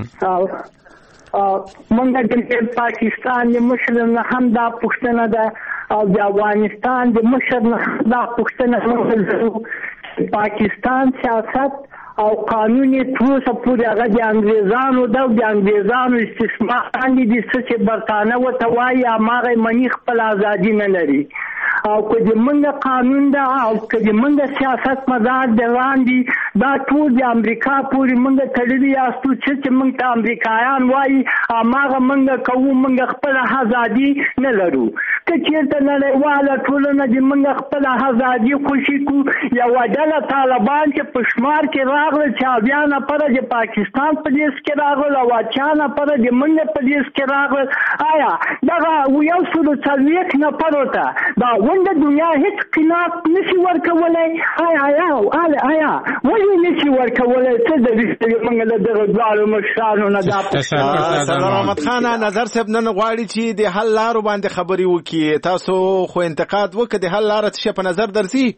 منګه د پاکستان د مشر نه هم دا پښتنه ده او د افغانستان د مشر نه دا پښتنه هم. پاکستان سیاست او قانوني تروسه پورې هغه د انګریزانو د د انګریزانو استثمار باندې د څه برتانه وته وایي هغه منی خپل ازادي نه لري. او که د منګه قانون ده او که د منګه سیاست مدار د وړاندې دا ټول د امریکا پورې منګه تړلي یاستو چې موږ ته امریکایان وایي هغه منګه کوو، منګه خپل ازادي نه لرو. که چېرته نړیواله ټولنه د منګه خپل ازادي خوشي کو، یوه ډله طالبان چې په شمار کې راغله چې اویا نفره د پاکستان په لیست کې راغله او اتیا نفره د منګه په لیست کې راغله، آیا دغه یو سلو څلوېښت نفرو ته دا ونده دنیا هیڅ قناعت نشي ورکولی؟ آیا آیا آیا ولې نشي ورکولی؟ څه دلیل دی موږ له دغه دواړو مشرانو نه دا سردار محمد خان نظر صاحب نن غواړي چې د حل لارو باندې خبرې وکړي، تاسو خو انتقاد وکړه د حل لاره څه په نظر درځي؟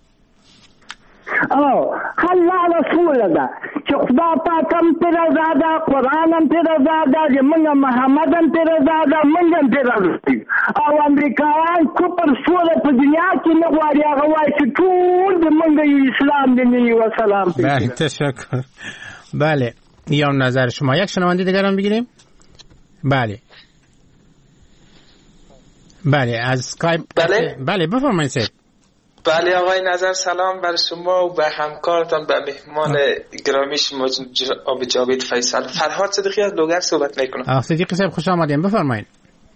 او حل لاره سوله ده چې خدا پاک هم پرې رضا ده، قرآن هم پرې رضا ده، زموږ محمد هم پرې رضا ده، موږ هم پرې رضا دي. او امریکایان کفر سوله په دنیا کې نه غواړي، هغه وایي چې ټول د موږ اسلام دی نه و سلام. بله تشکر. بله یا نظر شما. یک شنونده دیگر هم بگیریم. بله بله از اسکایپ. بله بله بفرمایید سید. بله آقای نظر سلام بر شما و به همکارتان، به مهمان گرامی شما جناب جاوید فیصل. فرهاد صدیقی از لوگر صحبت میکنم. آقا صدیقی صاحب خوش آمدین، بفرمایید.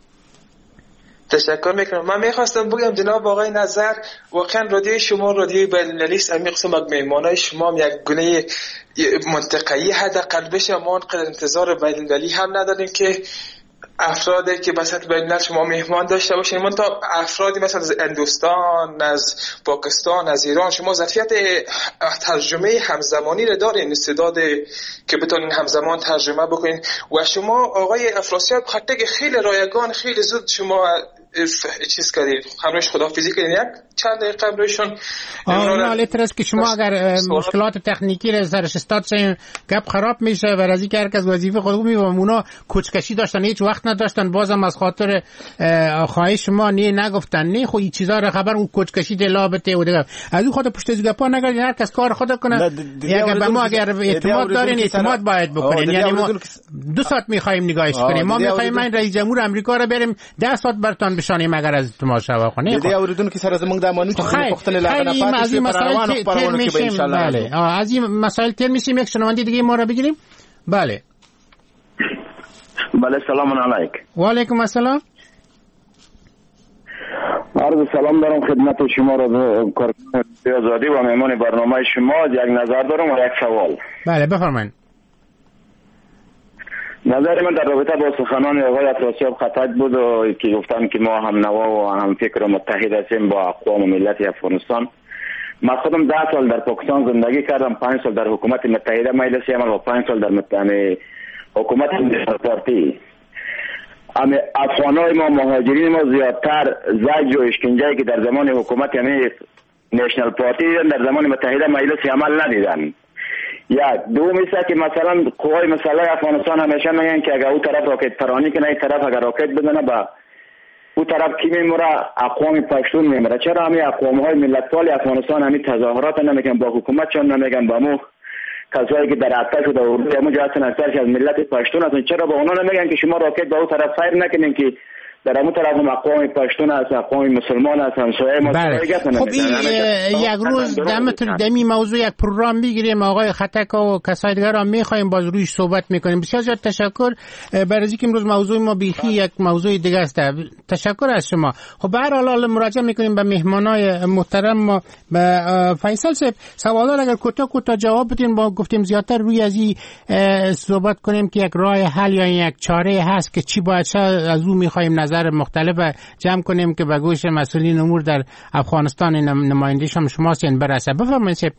تشکر میکنم. من میخواستم بگم جناب آقای نظر، واقعا رادیوی شما رادیوی بین‌المللی است. میخواستم از مهمانای شما یک گونه منطقه‌ای حداقل بشه. ما اونقدر انتظار بین‌المللی هم نداریم که افرادی که بسط بین‌الملل شما مهمان داشته باشین. من تا افرادی مثلا از هندوستان، از پاکستان، از ایران، شما ظرفیت ترجمه همزمانی رو دارین، استعداد که بتونین همزمان ترجمه بکنین. و شما آقای افراسیاب خطه که خیلی رایگان، خیلی زود شما چیز کردید، همراهش خداحافظی کردین. یک چند دقیقه همراهشون آره است که شما اگر مشکلات تکنیکی رو سرش استاد شیم گپ خراب میشه و رازی که هر کس وظیفه خود میفهمه. اونا کوچکشی داشتن، هیچ وقت نداشتن، بازم از خاطر خواهش شما نه نگفتن، نه خو این چیزا رو خبر اون کوچکشی دلابته و دیگه از اون خود پشت از گپا نگردین، هر کس کار خود کنه. اگر به ما اگر اعتماد دارین اعتماد باید بکنین. یعنی ما دو ساعت میخوایم نگاهش کنیم، ما میخوایم من رئیس جمهور آمریکا رو بریم ده ساعت برتون بشانیم اگر از تماشا کنه. دې اوریدونکو سره زمونږ د امانو چې پختل لاغه پاتې شي په روانو خبرونو کې به ان شاء الله. بله از این مسائل تیر میشیم. یک شنونده دیگه ما رو بگیریم. بله بله سلام علیکم. و علیکم السلام. عرض سلام دارم خدمت شما را کارکنان آزادی و مهمان برنامه شما. یک نظر دارم و یک سوال. بله بفرمایید. نظر من در رابطه با سخنان آقای افراسیاب خطک بود و که گفتن که ما هم نوا و هم فکر و متحد هستیم با اقوام و ملت افغانستان. من خودم ده سال در پاکستان زندگی کردم، پنج سال در حکومت متحده مجلس عمل و پنج سال در متحده حکومت پارتی. اما افغانای ما، مهاجرین ما زیادتر زجر و اشکنجه‌ای که در زمان حکومت یعنی نشنال پارتی در زمان متحده مجلس عمل ندیدن. یا دوم است که مثلا قوای مسلح افغانستان همیشه میگن که اگر اون طرف راکت پرانی کنه این طرف اگر راکت بزنه با اون طرف کی میموره؟ اقوام پشتون میموره. چرا همین اقوام های ملت‌پال افغانستان همین تظاهرات نمیکنن با حکومت چون نمیگن با مو کسایی که در اتش و در اردو همون جهت اکثر از ملت پشتون هستن؟ چرا با اونا نمیگن که شما راکت با اون طرف فایر نکنین که در همون طرف هم اقوام پشتون هست، اقوام مسلمان هست، همسایه ما. بله. خب یک روز دمتون دمی موضوع یک پروگرام میگیریم آقای خطک و کسای دیگر هم میخوایم باز رویش صحبت میکنیم. بسیار زیاد تشکر برای اینکه امروز موضوع ما بیخی یک موضوع دیگه است. تشکر از شما. خب به هر حال مراجعه میکنیم به مهمانای محترم ما. به فیصل صاحب سوالات اگر کوتاه کوتاه جواب بدین، با گفتیم زیادتر روی از این صحبت کنیم که یک راه حل یا یک چاره هست که چی باید از او میخوایم نظر مختلف جمع کنیم که به گوش مسئولین امور در افغانستان نمایندگیش هم شماست این برسه. بفرمایید.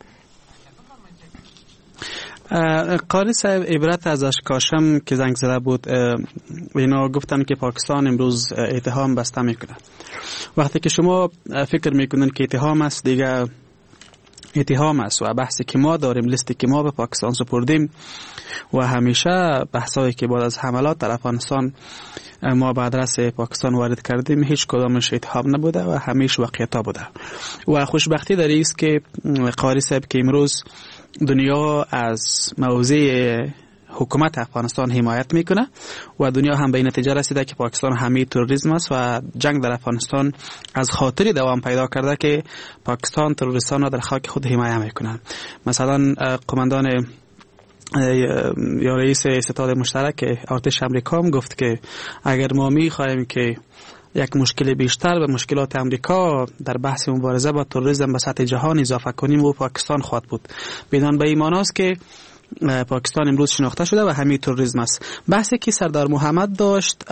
قاری صاحب عبرت از اشکاشم که زنگ زده بود، اینا گفتن که پاکستان امروز اتهام بسته میکنه. وقتی که شما فکر میکنن که اتهام است، دیگه اتهام است و بحثی که ما داریم، لیستی که ما به پاکستان سپردیم و همیشه بحثایی که بعد از حملات در افغانستان ما به آدرس پاکستان وارد کردیم هیچ کدامش اتهام نبوده و همیشه واقعیت بوده. و خوشبختی در این است که قاری صاحب که امروز دنیا از موضوع حکومت افغانستان حمایت میکنه و دنیا هم به این نتیجه رسیده که پاکستان حامی تروریسم است و جنگ در افغانستان از خاطری دوام پیدا کرده که پاکستان تروریستان را در خاک خود حمایت میکنه. مثلا قماندان یا رئیس ستاد مشترک ارتش امریکا هم گفت که اگر ما میخواهیم که یک مشکل بیشتر به مشکلات امریکا در بحث مبارزه با تروریسم به سطح جهان اضافه کنیم و پاکستان خواهد بود. بدان به ایمان است که پاکستان امروز شناخته شده و همین تروریسم است. بحثی که سردار محمد داشت،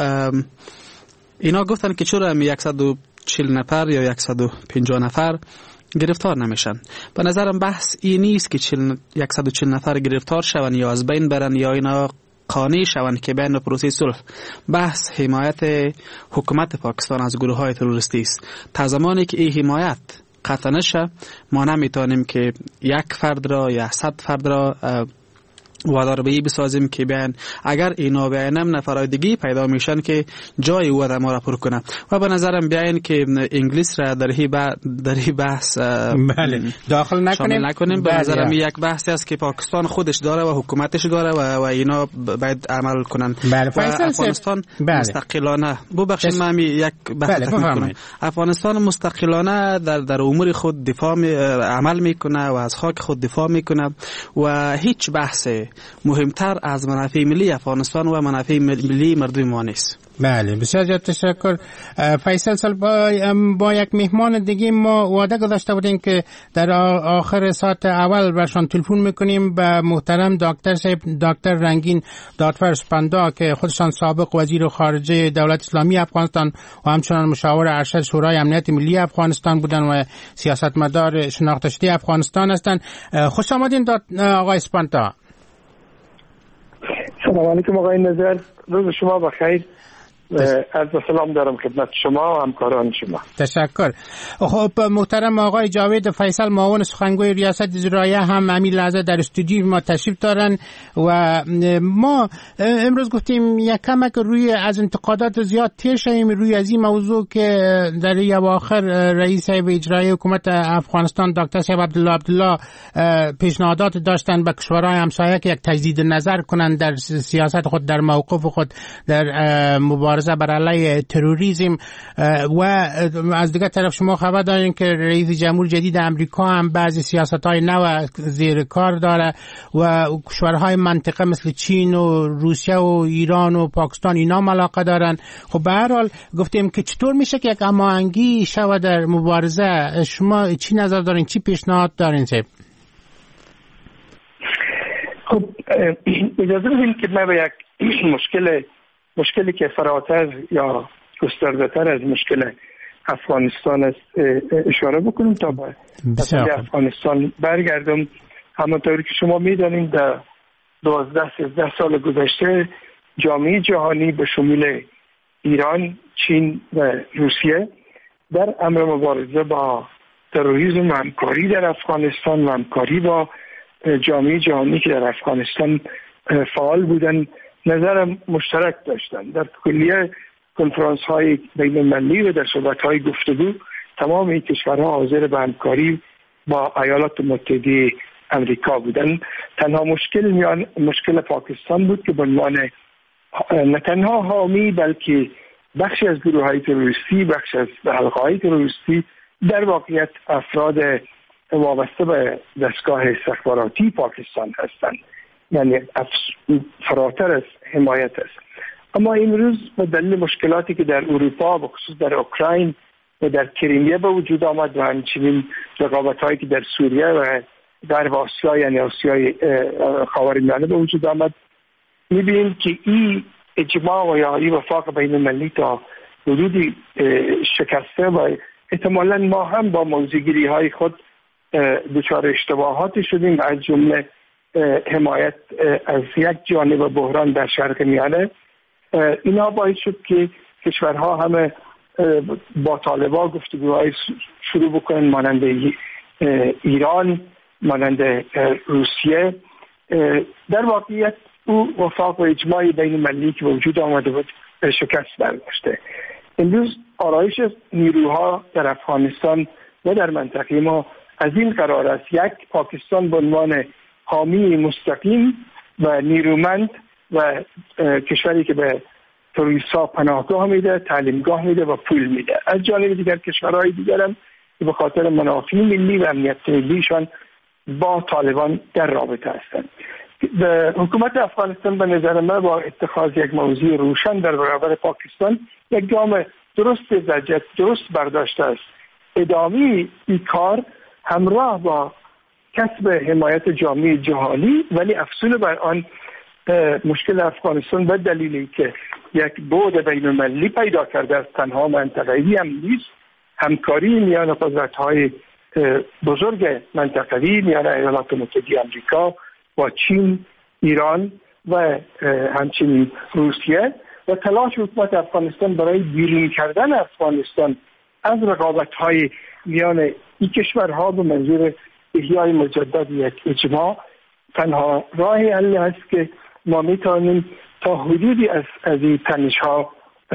اینا گفتن که چرا هم صد و چهل نفر یا صد و پنجاه نفر گرفتار نمیشن. به نظرم بحث این نیست که صد و چهل نفر گرفتار شون یا از بین برن یا اینا قانع شوند که بین پروسه صلح. بحث حمایت حکومت پاکستان از گروه های تروریستی است. تا زمانی که این حمایت قطع نشه ما نمیتونیم که یک فرد را یا صد فرد را وادار به این بسازیم که بیان اگر اینا بیانم نفرای دیگی پیدا میشن که جای او آدم را پر کنه. و به نظرم بیاین که انگلیس را در این بحث بله داخل نکنیم, نکنیم. به نظرم یک بحثی است که پاکستان خودش داره و حکومتش داره و, و اینا باید عمل کنن. بله. و افغانستان بله. مستقلانه ببخشید من یک بحث بله. افغانستان مستقلانه در در امور خود دفاع می... عمل میکنه و از خاک خود دفاع میکنه و هیچ بحث مهمتر از منافع ملی افغانستان و منافع ملی مردم ما نیست. بله بسیار زیاد تشکر. فیصل سال با, با یک مهمان دیگه ما وعده گذاشته بودیم که در آخر ساعت اول برشان تلفن میکنیم به محترم دکتر صاحب دکتر رنگین دادفر اسپاندا که خودشان سابق وزیر خارجه دولت اسلامی افغانستان و همچنان مشاور ارشد شورای امنیت ملی افغانستان بودن و سیاستمدار شناخته شده افغانستان هستند. خوش آمدین آقای اسپاندا. سلام علیکم آقای نظر، روز شما بخیر. از سلام دارم خدمت شما و همکاران شما. تشکر. خب محترم آقای جاوید فیصل معاون سخنگوی ریاست اجراییه هم همین لحظه در استودیو ما تشریف دارن و ما امروز گفتیم یک کمک روی از انتقادات زیاد تیر شویم روی از این موضوع که در اواخر رئیس اجرایی حکومت افغانستان دکتر صاحب عبدالله عبدالله پیشنهادات داشتن به کشورهای همسایه که یک تجدید نظر کنند در سیاست خود، در موقف خود در مبارزه بر علیه تروریسم. و از دیگر طرف شما خبر دارین که رئیس جمهور جدید امریکا هم بعضی سیاست‌های نو زیر کار داره و کشورهای منطقه مثل چین و روسیه و ایران و پاکستان اینا علاقه دارن. خب به هر حال گفتیم که چطور میشه که یک هماهنگی شود در مبارزه. شما چی نظر دارین، چی پیشنهاد دارین؟ خب اجازه بدین که من به یک مشکل مشکلی که فراتر یا گسترده‌تر از مشکل افغانستان است اشاره بکنم تا به افغانستان برگردم. همونطوری که شما میدانید در دوازده سیزده سال گذشته جامعه جهانی به شمول ایران، چین و روسیه در امر مبارزه با تروریسم، همکاری در افغانستان و همکاری با جامعه جهانی که در افغانستان فعال بودن نظر مشترک داشتن. در کلیه کنفرانس های بین المللی و در صحبت های گفتگو تمام این کشورها حاضر به همکاری با ایالات متحده امریکا بودن. تنها مشکل میان مشکل پاکستان بود که به عنوان نه تنها حامی بلکه بخشی از گروه های تروریستی، بخش از حلقه های تروریستی در واقعیت افراد وابسته به دستگاه استخباراتی پاکستان هستند، یعنی فراتر از حمایت است. اما امروز به دلیل مشکلاتی که در اروپا و خصوص در اوکراین و در کریمیه به وجود آمد و همچنین رقابت‌هایی که در سوریه و غرب آسیا یعنی آسیای خاورمیانه به وجود آمد، می‌بینیم که این اجماع و یا این وفاق بین المللی تا حدودی شکسته و احتمالاً ما هم با موضع‌گیری های خود دچار اشتباهات شدیم، از جمله حمایت از یک جانب بحران در شرق میانه. اینا باعث شد که کشورها همه با طالبان گفتگوهای شروع بکنن، مانند ایران، مانند روسیه. در واقعیت او وفاق و اجماع بین المللی که وجود آمده بود شکست برداشته. امروز آرایش نیروها در افغانستان و در منطقه ما از این قرار است: یک، پاکستان به عنوان حامی مستقیم و نیرومند و کشوری که به تروریست‌ها پناهگاه میده، تعلیمگاه میده و پول میده. از جانب دیگر کشورهای دیگر هم که به خاطر منافع ملی و امنیت ملیشان با طالبان در رابطه هستند. حکومت افغانستان به نظر من با اتخاذ یک موضوع روشن در برابر پاکستان یک گام درست زجر درست برداشته است. ادامه این کار همراه با کسب حمایت جامعه جهانی، ولی افزون بر آن مشکل افغانستان به دلیلی که یک بعد بین المللی پیدا کرده است، تنها منطقه‌ای هم نیست، همکاری میان قدرت‌های بزرگ منطقه‌ای میان ایالات متحده آمریکا با چین، ایران و همچنین روسیه و تلاش حکومت افغانستان برای بیرون کردن افغانستان از رقابت‌های میان این کشورها به منظور احیای مجدد یک اجماع تنها راه حل است که ما میتونیم تا حدودی از از این تنش‌ها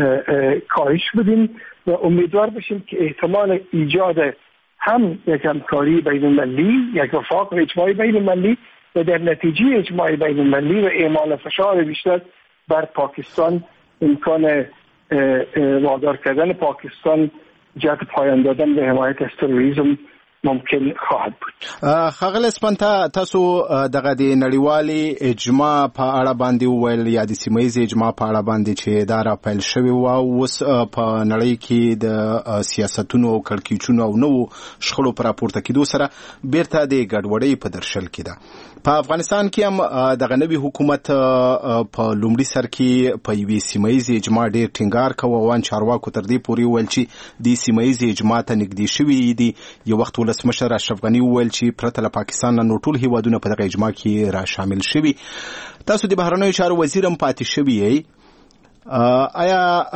کاهش بدیم و امیدوار باشیم که احتمال ایجاد هم یک همکاری بین المللی، یک وفاق و اجماع بین المللی و در نتیجه اجماع بین المللی و اعمال فشار بیشتر بر پاکستان امکان وادار کردن پاکستان جهت پایان دادن به حمایت از تروریسم ممکن خواهد بود. خغل اسپنتا تاسو دغه د نړیوالي اجماع په اړه باندې ویل یا د سیمایي اجماع په اړه باندې چې دا را پیل شوی و اوس په نړۍ کې د سیاستونو او کړکېچونو او نو شخړو پر راپورته کېدو سره بیرته د ګډوډۍ په درشل کې ده. په افغانستان کې هم دغه نوی حکومت په لومړي سر کې په یوې سیمایي اجماع ډېر ټینګار کوي او چارواکو تر دې پورې ویل چې د سیمایي اجماع ته نږدې شوي دي. یو وخت ولسمشر اشرف غني وویل چې پرته له پاکستان نه ټول هیوادونه په دغه اجماع کې را شامل شوي. تاسو د بهرنیو چارو وزیر هم پاتې شوي یې. آیا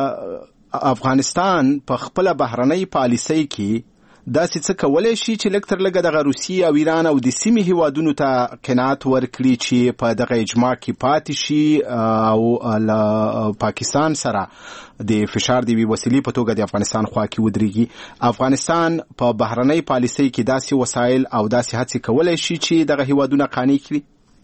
افغانستان په خپل بهرنۍ پالیسۍ کې داسې څه کولای شي چې لږ تر لږه دغه روسیې او ایران او د سیمې هیوادونو ته قناعت ورکړي چې په دغه اجماع کې پاتې شي او له پاکستان سره د فشار دی وسیلې په توګه د افغانستان خوا کې ودرېږي؟ افغانستان په بهرنۍ پالیسۍ کې داسې وسایل او داسې هڅې کولای شي چې دغه هیوادونه قانع کړي؟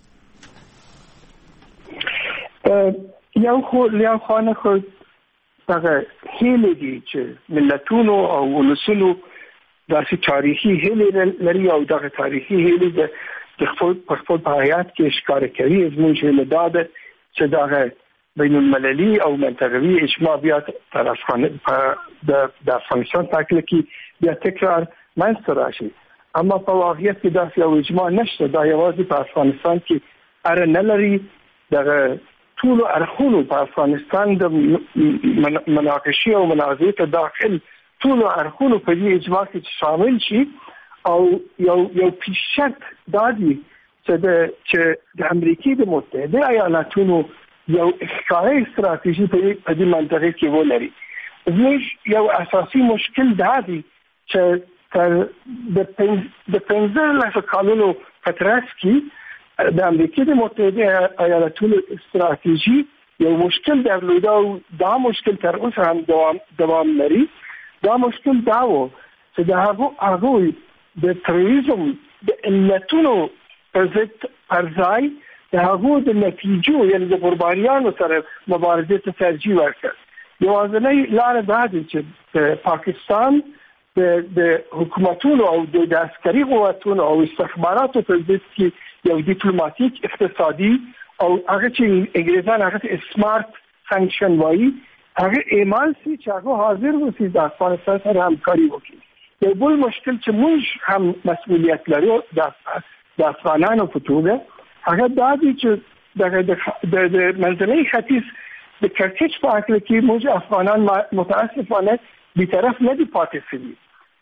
یو خو یو خانه خو دغه هیله دي چې ملتونو او ولسونو داسې تاریخي هیله لري او دغه تاریخي هیله د خپل په خپل حیات کې ښکار کوي. زموږ هیله دا ده چې دغه بین المللی او منطقوي اجماع بیا در افغانستان تکل کی بیا تکرار منځته راشي. اما په واقعیت کې داسې یو اجماع نشته. دا یوازې په افغانستان کې اره نه لري. دغه ټولو اړخونو په افغانستان د مناقشې او مناظرې ته داخل ټولو اړخونو په دې اجماع کې شامل شي او یو یو پیشت دادي چې د چې د امریکای د متحده ایالاتونو یو ښکاري استراتیژي په دې منطقه کې ولري. زموږ یو اساسي مشکل دا دی چې د پنځه لسو کالونو په ترڅ کې د امریکا د متحده ایالاتونو استراتیژي یو مشکل درلوده او دا مشکل تر اوسه هم دوام دوام لري. دا مشکل دا و چې د هغه هغه د تروریزم د علتونو پر ضد پر ځای د هغه د نتیجو یعنی د قربانیانو سره مبارزه ته ترجیح ورکړ. یوازینی لار دا ده چې پاکستان د د حکومتونو او د عسکري قوتونو او استخباراتو په ضد کې یو ډیپلوماټیک اقتصادي او هغه چې انګلیسان هغه سمارټ سانکشن وایي هغه اعمال سي چې هغه حاضر وسی د افغانستان سره همکاري وکړي. یو بل مشکل چې موږ هم مسؤلیت لرو د افغانانو په توګه هغه دا دی چې د د منځني ختیځ د کرکټ په اړه کې موږ افغانان متاسفانه بی‌طرف نه دي پاتې شوي.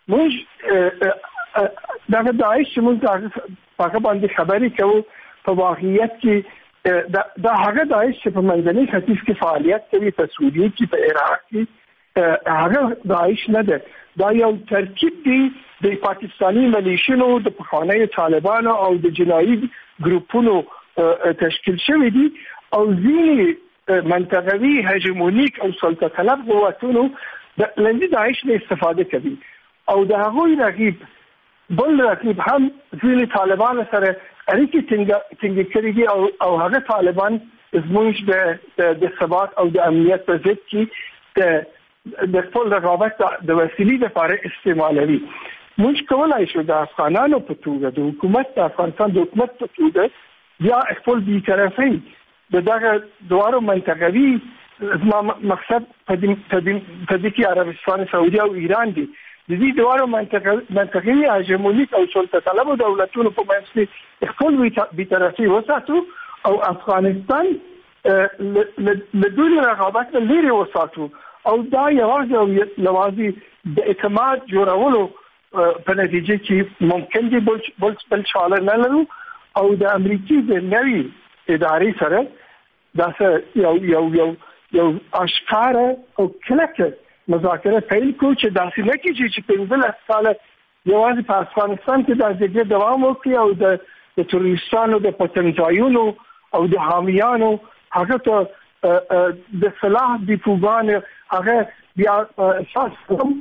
موږ دغه داعش چې موږ هغه باندې خبرې کوو په واقعیت کې دا هغه داعش چې په منځني ختیځ کې فعالیت کوي په سوریه کې په عراق کې هغه داعش نه ده. دا یو ترکیب دی د پاکستانی ملیشونو د پخوانیو طالبانو او د جنایي ګروپونو تشکیل شوی دي او ځینې منطقوي هجمونیک او سلطه طلب قوتونو د لندې داعش نه استفاده کوي او د هغوی رقیب بل رقیب هم ځینې طالبان سره اړیکې ټینګې کړې دي او او هغه طالبان زموږ د د ثبات او د امنیت په ضد کې د د خپل رقابت د وسیلې لپاره استعمالوي. موږ کولای شو د افغانانو په توګه د حکومت د افغانستان د حکومت په توګه یا خپل بی‌طرفۍ د دغه دوارو منطقوي مقصد په دې کې عربستان سعودي او ایران دي. د دې دوارو منطقوي هجمونیک او سلطه طلب دولتونو په منځ کې خپل بی‌طرفۍ وساتو او افغانستان له دوی رقابت نه لري وساتو او دا یوازې او یوازې د اعتماد جوړولو په نتیجه کې ممکن دي بل بل چاله نه لرو او د امریکای د نوي ادارې سره دا یو یو یو یو اشکار او کلکه مذاکره پیل کو چې داسې نه کیږي چې په بل اساله یوازې په افغانستان کې د دې دوام وکړي او د تروریستانو د پټنځایونو او د حامیانو هغه ته د صلاح دیپوګان هغه بیا اساس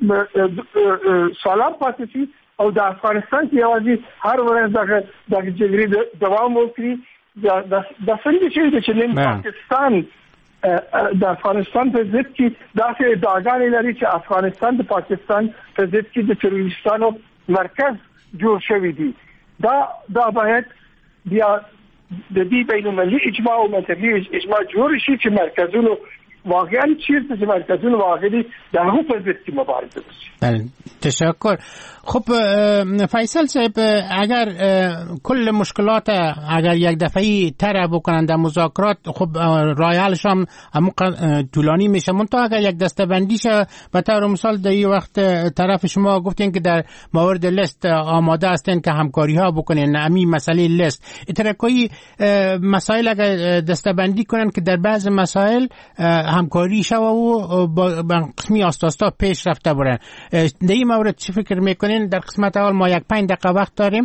سلام پاتې شي او د افغانستان کې یوازې هر ورځ دغه د جګړې دوام وکړي. د څنګه چې د پاکستان د افغانستان په ضد کې داسې ادعاګانې لري چې افغانستان د پاکستان په ضد کې د تروریستانو مرکز جوړ شوی دی. دا دا باید بیا د دې بین‌المللي اجماع او منطقي اجماع جوړ شي چې مرکزونو واقعا چیرته چې مرکزونو واقعي د هغو په ضد کې مبارزه وشي. تشکر. خب فیصل صاحب اگر کل مشکلات اگر یک دفعی طرح بکنن در مذاکرات خب راه حلش هم طولانی میشه منتها اگر یک دسته‌بندی شه به طور مثال در این وقت طرف شما گفتین که در مورد لیست آماده هستین که همکاری ها بکنین امی مسئله لیست اترکوی مسائل اگر دسته‌بندی کنن که در بعض مسائل همکاری شه و با قسمی آستاستا پیش رفته برن. در این مورد چی فکر میکنین؟ در قسمت اول ما یک پنج دقیقه وقت داریم.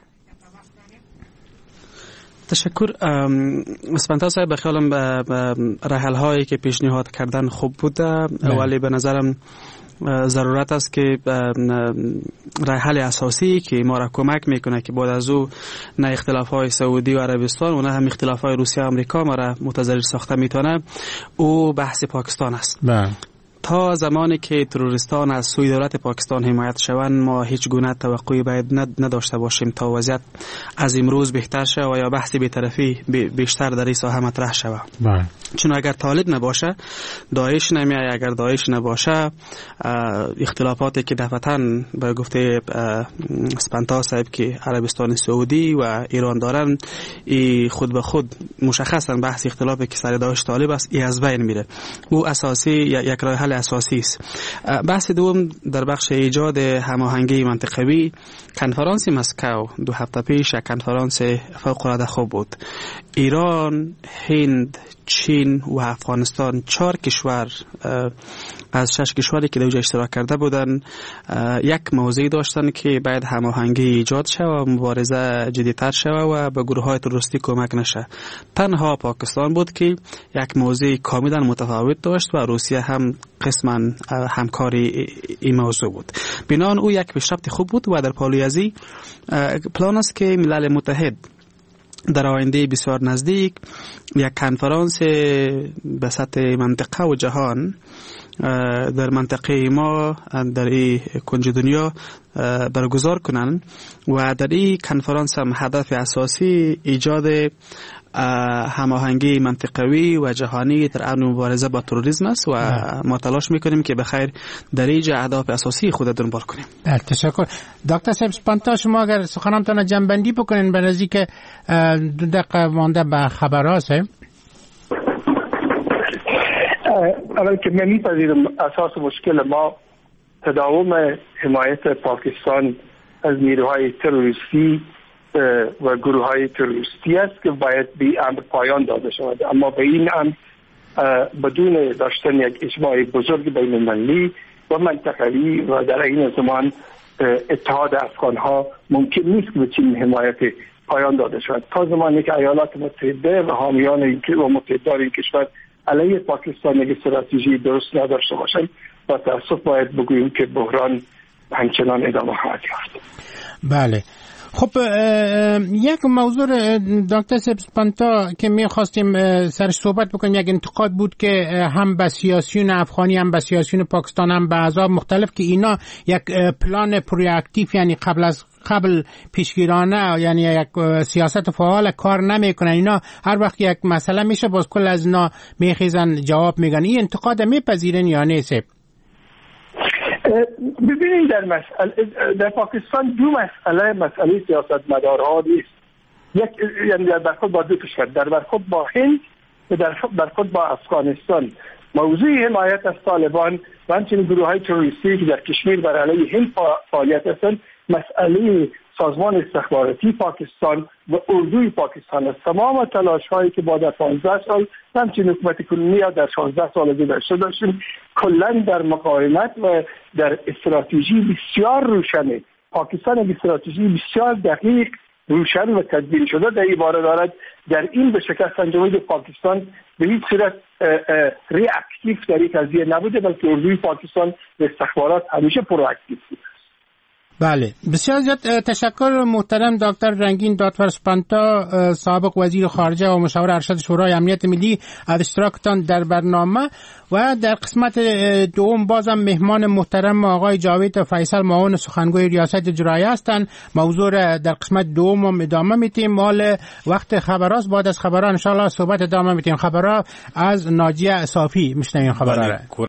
تشکر. اسپانتا صاحب بخیالم به رحل هایی که پیشنهاد کردن خوب بوده ولی به نظرم ضرورت است که رحل اساسی که ما را کمک میکنه که بعد از او نه اختلاف های سعودی و عربستان و نه هم اختلاف های روسیه و امریکا ما را متضرر ساخته میتونه او بحث پاکستان است. بله. تا زمانی که تروریستان از سوی دولت پاکستان حمایت شوند ما هیچ گونه توقعی باید نداشته باشیم تا وضعیت از امروز بهتر شه و یا بحث بی‌طرفی بیشتر در این ساحه مطرح شود. چون اگر طالب نباشه داعش نمیاد، اگر داعش نباشه اختلافاتی که دفعتاً به گفته اسپانتا صاحب که عربستان سعودی و ایران دارن ای خود به خود مشخصاً بحث اختلافی که سر داعش طالب است ای از بین میره. او اساسی یک راه حل اساسی است. بحث دوم در بخش ایجاد هماهنگی منطقوی، کنفرانس مسکو دو هفته پیش کنفرانس فوق العاده خوب بود. ایران، هند، چین و افغانستان چهار کشور از شش کشوری که در اونجا اشتراک کرده بودن یک موضوع داشتن که باید هماهنگی ایجاد شود و مبارزه جدی‌تر شود و به گروه‌های تروریستی کمک نشه. تنها پاکستان بود که یک موضوع کاملا متفاوت داشت و روسیه هم قسما همکاری این موضوع بود. بنابراین او یک پیشرفت خوب بود و در پالوی ازی پلان است که ملل متحد در آینده بسیار نزدیک یک کنفرانس به سطح منطقه و جهان در منطقه ما در این کنج دنیا برگزار کنند و در این کنفرانس هم هدف اساسی ایجاد هماهنگی منطقوی و جهانی در امر مبارزه با تروریسم است و ما تلاش میکنیم که بخیر در اینجا اهداف اساسی خود دنبال کنیم. تشکر. دکتر صاحب سپانتا، شما اگر سخنانتان جنبندی بکنین به نزدیک که دو دقیقه مانده به خبراست. اول که من میپذیرم اساس مشکل ما تداوم حمایت پاکستان از نیروهای تروریستی و گروه های تروریستی است که باید به امر پایان داده شود، اما به این امر بدون داشتن یک اجماع بزرگ بین المللی و منطقوی و در این زمان اتحاد افغان ها ممکن نیست که به چنین حمایت پایان داده شود. تا زمانی که ایالات متحده و حامیان این و متحدان این کشور علیه پاکستان یک استراتژی درست نداشته باشند و تأسف باید بگوییم که بحران همچنان ادامه خواهد یافت. بله. خب یک موضوع دکتر سپانتا که می‌خواستیم سرش صحبت بکنیم، یک انتقاد بود که هم به سیاسیون افغانی هم به سیاسیون پاکستان هم به احزاب مختلف که اینا یک پلان پرواکتیو یعنی قبل از قبل پیشگیرانه یعنی یک سیاست فعال کار نمیکنن، اینا هر وقت یک مسئله میشه باز کل از اینا میخیزن جواب میگن. این انتقاد میپذیرن یا نه؟ ببینید در مسئله در پاکستان دو مسئله مسئله سیاست مدارها نیست. یک یعنی در برخورد با دو کشور، در برخورد با هند و در برخورد با افغانستان. موضوع حمایت از طالبان و همچنین گروه های تروریستی که در کشمیر بر علیه هند فعالیت هستند مسئله سازمان استخباراتی پاکستان و اردوی پاکستان است. تمام تلاش هایی که با در پانزده سال همچنین حکومت کنونی در شانزده سال گذشته داشتیم کلا در مقاومت و در استراتژی بسیار روشنه. پاکستان یک استراتژی بسیار دقیق روشن و تدبیر شده در این باره دارد. در این به شکست انجامید پاکستان به هیچ صورت ریاکتیو در این قضیه نبوده، بلکه اردوی پاکستان و استخبارات همیشه پرواکتیو بود. بله، بسیار زیاد تشکر محترم دکتر رنگین دادور سپانتا، سابق وزیر خارجه و مشاور ارشد شورای امنیت ملی، از اشتراکتان در برنامه. و در قسمت دوم بازم مهمان محترم آقای جاوید فیصل، معاون سخنگوی ریاست اجرایی هستند. موضوع در قسمت دوم هم ادامه میتیم. مال وقت خبراست، بعد از خبرها ان شاء الله صحبت ادامه میتیم. خبرها از ناجیه صافی میشنویم. خبرها